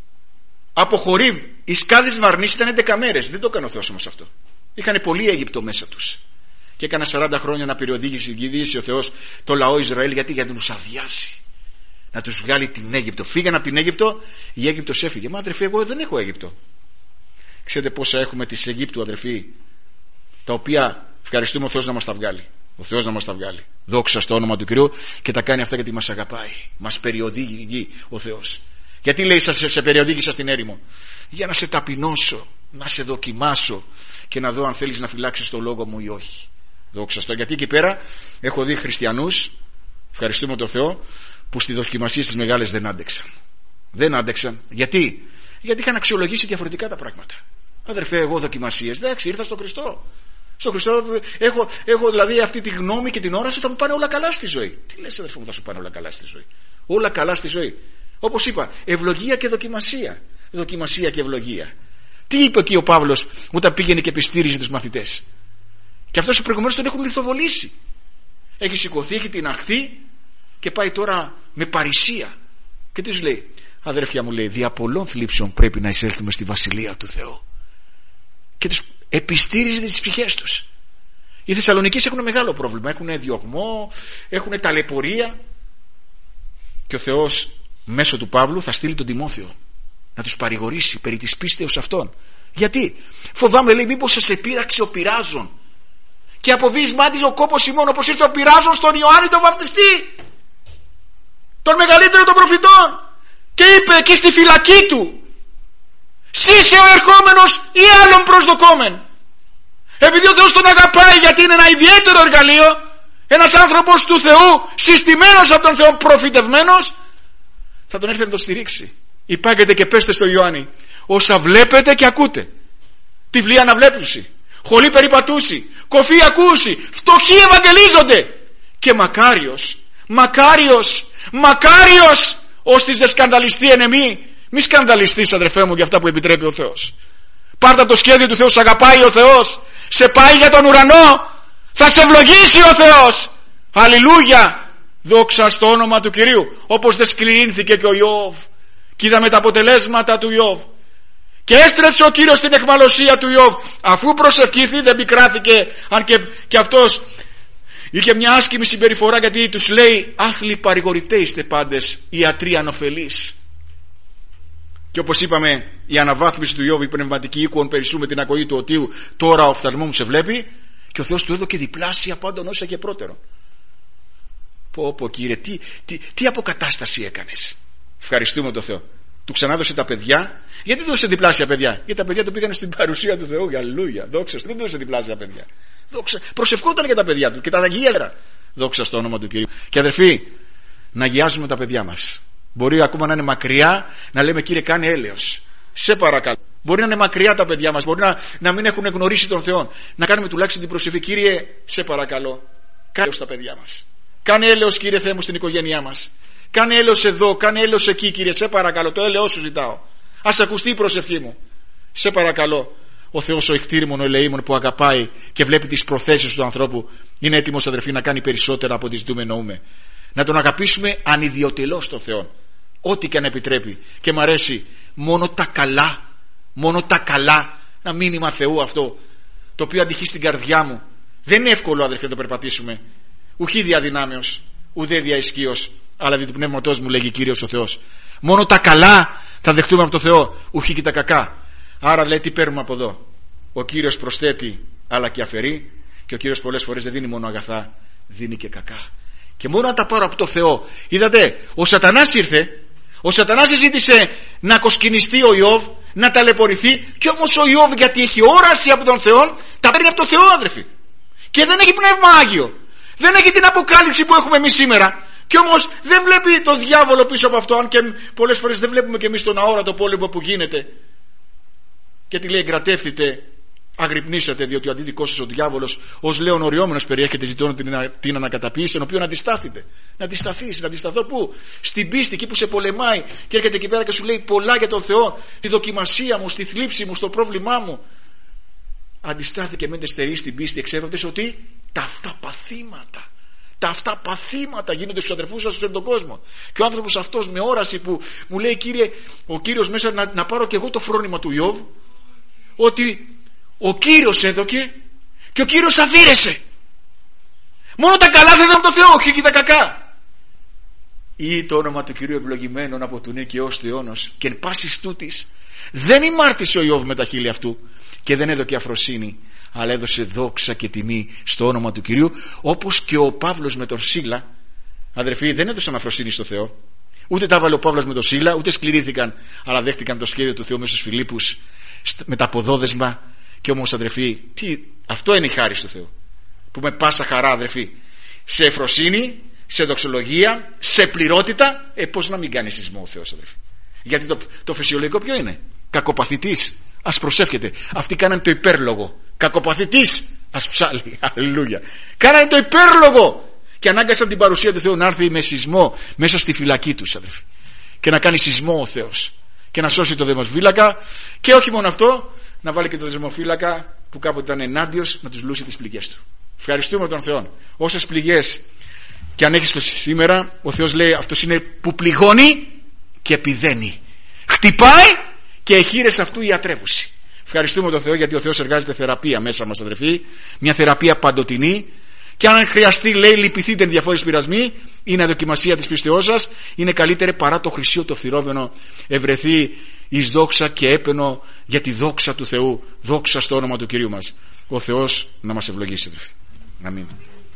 από Χορίβ οι σκάδες Βαρνής ήταν έντεκα μέρες. Δεν το έκανε ο Θεός όμως αυτό. Είχαν πολύ Αίγυπτο μέσα τους. Και έκανα σαράντα χρόνια να περιοδηγήσει ο Θεός το λαό Ισραήλ. Γιατί? Για να τους αδειάσει, να τους βγάλει την Αίγυπτο. Φύγαν από την Αίγυπτο, η Αίγυπτος έφυγε. Μα αδερφοί, εγώ δεν έχω Αίγυπτο. Ξέρετε πόσα έχουμε της Αιγύπτου, αδερφοί, τα οποία ευχαριστούμε ο Θεός να μας τα βγάλει. Ο Θεός να μας τα βγάλει. Δόξα στο όνομα του Κυρίου. Και τα κάνει αυτά γιατί μας αγαπάει. Μας περιοδηγεί ο Θεός. Γιατί λέει σε, σε περιοδήγησα στην έρημο? Για να σε ταπεινώσω, να σε δοκιμάσω και να δω αν θέλεις να φυλάξεις το λόγο μου ή όχι. Δόξα στο. Γιατί εκεί πέρα έχω δει χριστιανούς, ευχαριστούμε τον Θεό, που στη δοκιμασία στις μεγάλες δεν άντεξαν. Δεν άντεξαν. Γιατί? Γιατί είχαν αξιολογήσει διαφορετικά τα πράγματα. Αδερφέ, εγώ δοκιμασίες. Εντάξει, ήρθα στον Χριστό. Στον Χριστό έχω, έχω δηλαδή αυτή τη γνώμη και την όραση, θα μου πάνε όλα καλά στη ζωή. Τι λες, αδερφέ μου, θα σου πάνε όλα καλά στη ζωή? Όλα καλά στη ζωή. Όπως είπα, ευλογία και δοκιμασία. Δοκιμασία και ευλογία. Τι είπε εκεί ο Παύλος όταν πήγαινε και πιστήριζε τους μαθητές? Και αυτός προηγουμένως τον έχουν λιθοβολήσει. Έχει σηκωθεί, έχει την αχθεί και πάει τώρα με παρησία. Και τι τους λέει? Αδέρφια μου, λέει, δια πολλών θλίψεων πρέπει να εισέλθουμε στη βασιλεία του Θεού. Και τους επιστήριζε τις ψυχές τους. Οι Θεσσαλονικείς έχουν μεγάλο πρόβλημα. Έχουν διωγμό, έχουν ταλαιπωρία. Και ο Θεός μέσω του Παύλου θα στείλει τον Τιμόθεο να τους παρηγορήσει περί της πίστεως αυτών. Γιατί? Φοβάμαι, λέει, μήπως σας επήραξε ο πειράζων και αποβείς μάτις ο κόπος ημών, όπως ήρθε ο πειράζων στον Ιωάννη τον Βαπτιστή, τον μεγαλύτερο των προφητών, και είπε εκεί στη φυλακή του, «Σύσε ο ερχόμενος ή άλλον προσδοκόμεν». Επειδή ο Θεός τον αγαπάει, γιατί είναι ένα ιδιαίτερο εργαλείο, ένας άνθρωπος του Θεού, συστημένος από τον Θεό, προφητευμένος, θα τον έρθει να τον στηρίξει. Υπάγεται και πέστε στο Ιωάννη, όσα βλέπετε και ακούτε, τυφλοί αναβλέπτουσι, χολοί περιπατούσι, κοφοί ακούσι, φτωχοί ευαγγελίζονται. Και μακάριος, μακάριος, μακάριος ώστις δεν σκανδαλιστεί εν εμή. Μη σκανδαλιστείς, αδερφέ μου, για αυτά που επιτρέπει ο Θεός. Πάρτα το σχέδιο του Θεού, σ' αγαπάει ο Θεός. σε πάει για τον ουρανό, θα σε ευλογήσει ο Θεός. Αλληλούια, δόξα στο όνομα του Κυρίου. Όπως δεν σκληρύνθηκε και ο Ιώβ, και είδαμε τα αποτελέσματα του Ιώβ, και έστρεψε ο Κύριος την αιχμαλωσία του Ιώβ. Αφού προσευχήθη δεν πικράθηκε, αν και, και αυτός είχε μια άσκημη συμπεριφορά, γιατί τους λέει άθλοι παρηγορητέ είστε πάντες, ιατροί ανωφελείς. Και όπως είπαμε, η αναβάθμιση του Ιώβ, η πνευματική οίκουον περισσού με την ακοή του οτίου, τώρα ο οφθαλμό μου σε βλέπει, και ο Θεός του έδωκε διπλάσια πάντων όσα και πρώτερο. Πω πω Κύριε, τι, τι, τι αποκατάσταση έκανες. Ευχαριστούμε τον Θεό. Του ξανάδωσε τα παιδιά. Γιατί δώσε διπλάσια παιδιά? Γιατί τα παιδιά του πήγαν στην παρουσία του Θεού. Αλληλούια, δόξα. Δεν δώσε διπλάσια παιδιά. Δόξα. Προσευχόταν για τα παιδιά του και τα αγίαζε. Δόξα στο όνομα του Κυρίου. Και αδερφοί, να αγιάζουμε τα παιδιά μας. Μπορεί ακόμα να είναι μακριά, να λέμε Κύριε κάνε έλεος. Σε παρακαλώ. Μπορεί να είναι μακριά τα παιδιά μας, μπορεί να, να μην έχουν γνωρίσει τον Θεό. Να κάνουμε τουλάχιστον την προσευχή. Κύριε, σε παρακαλώ, κάνε έλεος στα παιδιά μας. Κάνε έλεος, Κύριε Θεέ μου, στην οικογένειά μας. Κάνε έλεος εδώ, κάνε έλεος εκεί, Κύριε, σε παρακαλώ. Το έλεος σου ζητάω. Ας ακουστεί η προσευχή μου. Σε παρακαλώ. Ο Θεός ο εκτήρημον, ο ελεήμον, που αγαπάει και βλέπει τις προθέσεις του ανθρώπου, είναι έτοιμος, αδερφοί, να κάνει περισσότερα από ό,τι ζητούμε εννοούμε. Να τον αγαπήσουμε ανιδιοτελώς τον Θεό, ό,τι και αν επιτρέπει. Και μ' αρέσει μόνο τα καλά, μόνο τα καλά, ένα μήνυμα Θεού αυτό, το οποίο αντυχεί στην καρδιά μου. Δεν είναι εύκολο, αδερφοί, να το περπατήσουμε. Ουχή δια δυνάμεως, ουδέ δια ισχύος, αλλά δι' του πνεύματός μου, λέγει Κύριος ο Θεός. Μόνο τα καλά θα δεχτούμε από το Θεό, ουχή και τα κακά. Άρα λέει τι παίρνουμε από εδώ? Ο Κύριος προσθέτει αλλά και αφαιρεί, και ο Κύριος πολλές φορές δεν δίνει μόνο αγαθά, δίνει και κακά. Και μόνο να τα πάρω από το Θεό. Είδατε, ο Σατανάς ήρθε, ο Σατανάς ζήτησε να κοσκινιστεί ο Ιώβ, να ταλαιπωρηθεί, και όμως ο Ιώβ, γιατί έχει όραση από τον Θεό, τα παίρνει από το Θεό, αδερφοί. Και δεν έχει πνεύμα Άγιο, δεν έχει την αποκάλυψη που έχουμε εμείς σήμερα. Και όμως δεν βλέπει το διάβολο πίσω από αυτό, αν και πολλές φορές δεν βλέπουμε και εμείς τον αόρατο πόλεμο που γίνεται. Και τι λέει? Εγκρατεύθητε, αγρυπνήσατε, διότι ο αντίδικός σας ο διάβολος ως λέων οριόμενος περιέχεται, ζητώνω την, την ανακαταπίεση, τον οποίο να αντιστάθετε. Να αντισταθείς, να αντισταθώ πού? Στην πίστη, εκεί που σε πολεμάει και έρχεται εκεί πέρα και σου λέει πολλά για τον Θεό, τη δοκιμασία μου, στη θλίψη μου, στο πρόβλημά μου. Αντιστάθηκε μέντε στερεί στην πίστη, εξέφρατε ότι τα αυτά παθήματα, τα αυτά παθήματα γίνονται στους αδερφούς σας στον κόσμο. Και ο άνθρωπος αυτός με όραση που μου λέει Κύριε, ο Κύριος μέσα να, να πάρω και εγώ το φρόνημα του Ιώβ, ότι ο Κύριος έδωκε και ο Κύριος αφήρεσε. Μόνο τα καλά δεν ήταν το Θεό, όχι και τα κακά. Ή το όνομα του Κυρίου ευλογημένον από του νε και ως του αιώνος. Και εν πάσης τούτης δεν ημάρτησε ο Ιώβ με τα χείλη αυτού και δεν έδωκε αφροσύνη, αλλά έδωσε δόξα και τιμή στο όνομα του Κυρίου, όπως και ο Παύλος με τον Σίλα. Αδερφοί, δεν έδωσαν αφροσύνη στο Θεό. Ούτε τα έβαλε ο Παύλος με τον Σίλα, ούτε σκληρήθηκαν, αλλά δέχτηκαν το σχέδιο του Θεού μέσα στους Φιλίππους με τα αποδόδεσμα. Και όμως, αδερφοί, τι, αυτό είναι η χάρη του Θεού, που με πάσα χαρά, αδερφοί, σε εφροσύνη, σε δοξολογία, σε πληρότητα, ε, πώς να μην κάνει σεισμό ο Θεός, αδερφοί? Γιατί το, το φυσιολογικό ποιο είναι? Κακοπαθητής, ας προσεύχεται. Αυτοί κάνανε το υπέρλογο. Κακοπαθητής, ας ψάλει. Αλληλούια. Κάνανε το υπέρλογο και ανάγκασαν την παρουσία του Θεού να έρθει με σεισμό μέσα στη φυλακή τους, αδερφοί, και να κάνει σεισμό ο Θεός και να σώσει το δεσμοφύλακα. Και όχι μόνο αυτό, να βάλει και το δεσμοφύλακα που κάποτε ήταν ενάντιος, να τους λούσει τις πληγές του. Ευχαριστούμε τον Θεό. Όσες πληγές και αν έχεις το σήμερα, ο Θεός λέει αυτός είναι που πληγώνει και επιδένει. Χτυπάει και εχείρες αυτού ιατρεύουση. Ευχαριστούμε τον Θεό, γιατί ο Θεός εργάζεται θεραπεία μέσα μας, αδερφοί. Μια θεραπεία παντοτινή. Και αν χρειαστεί, λέει, λυπηθείτε εν διαφόρες πειρασμοί, είναι δοκιμασία της πίστεώς σας, είναι καλύτερη παρά το χρυσίο το φθυρόβαινο ευρεθεί εις δόξα και έπαινο για τη δόξα του Θεού. Δόξα στο όνομα του Κυρίου μας. Ο Θεός να μας ευλογήσει, αδερφοί. Αμήν.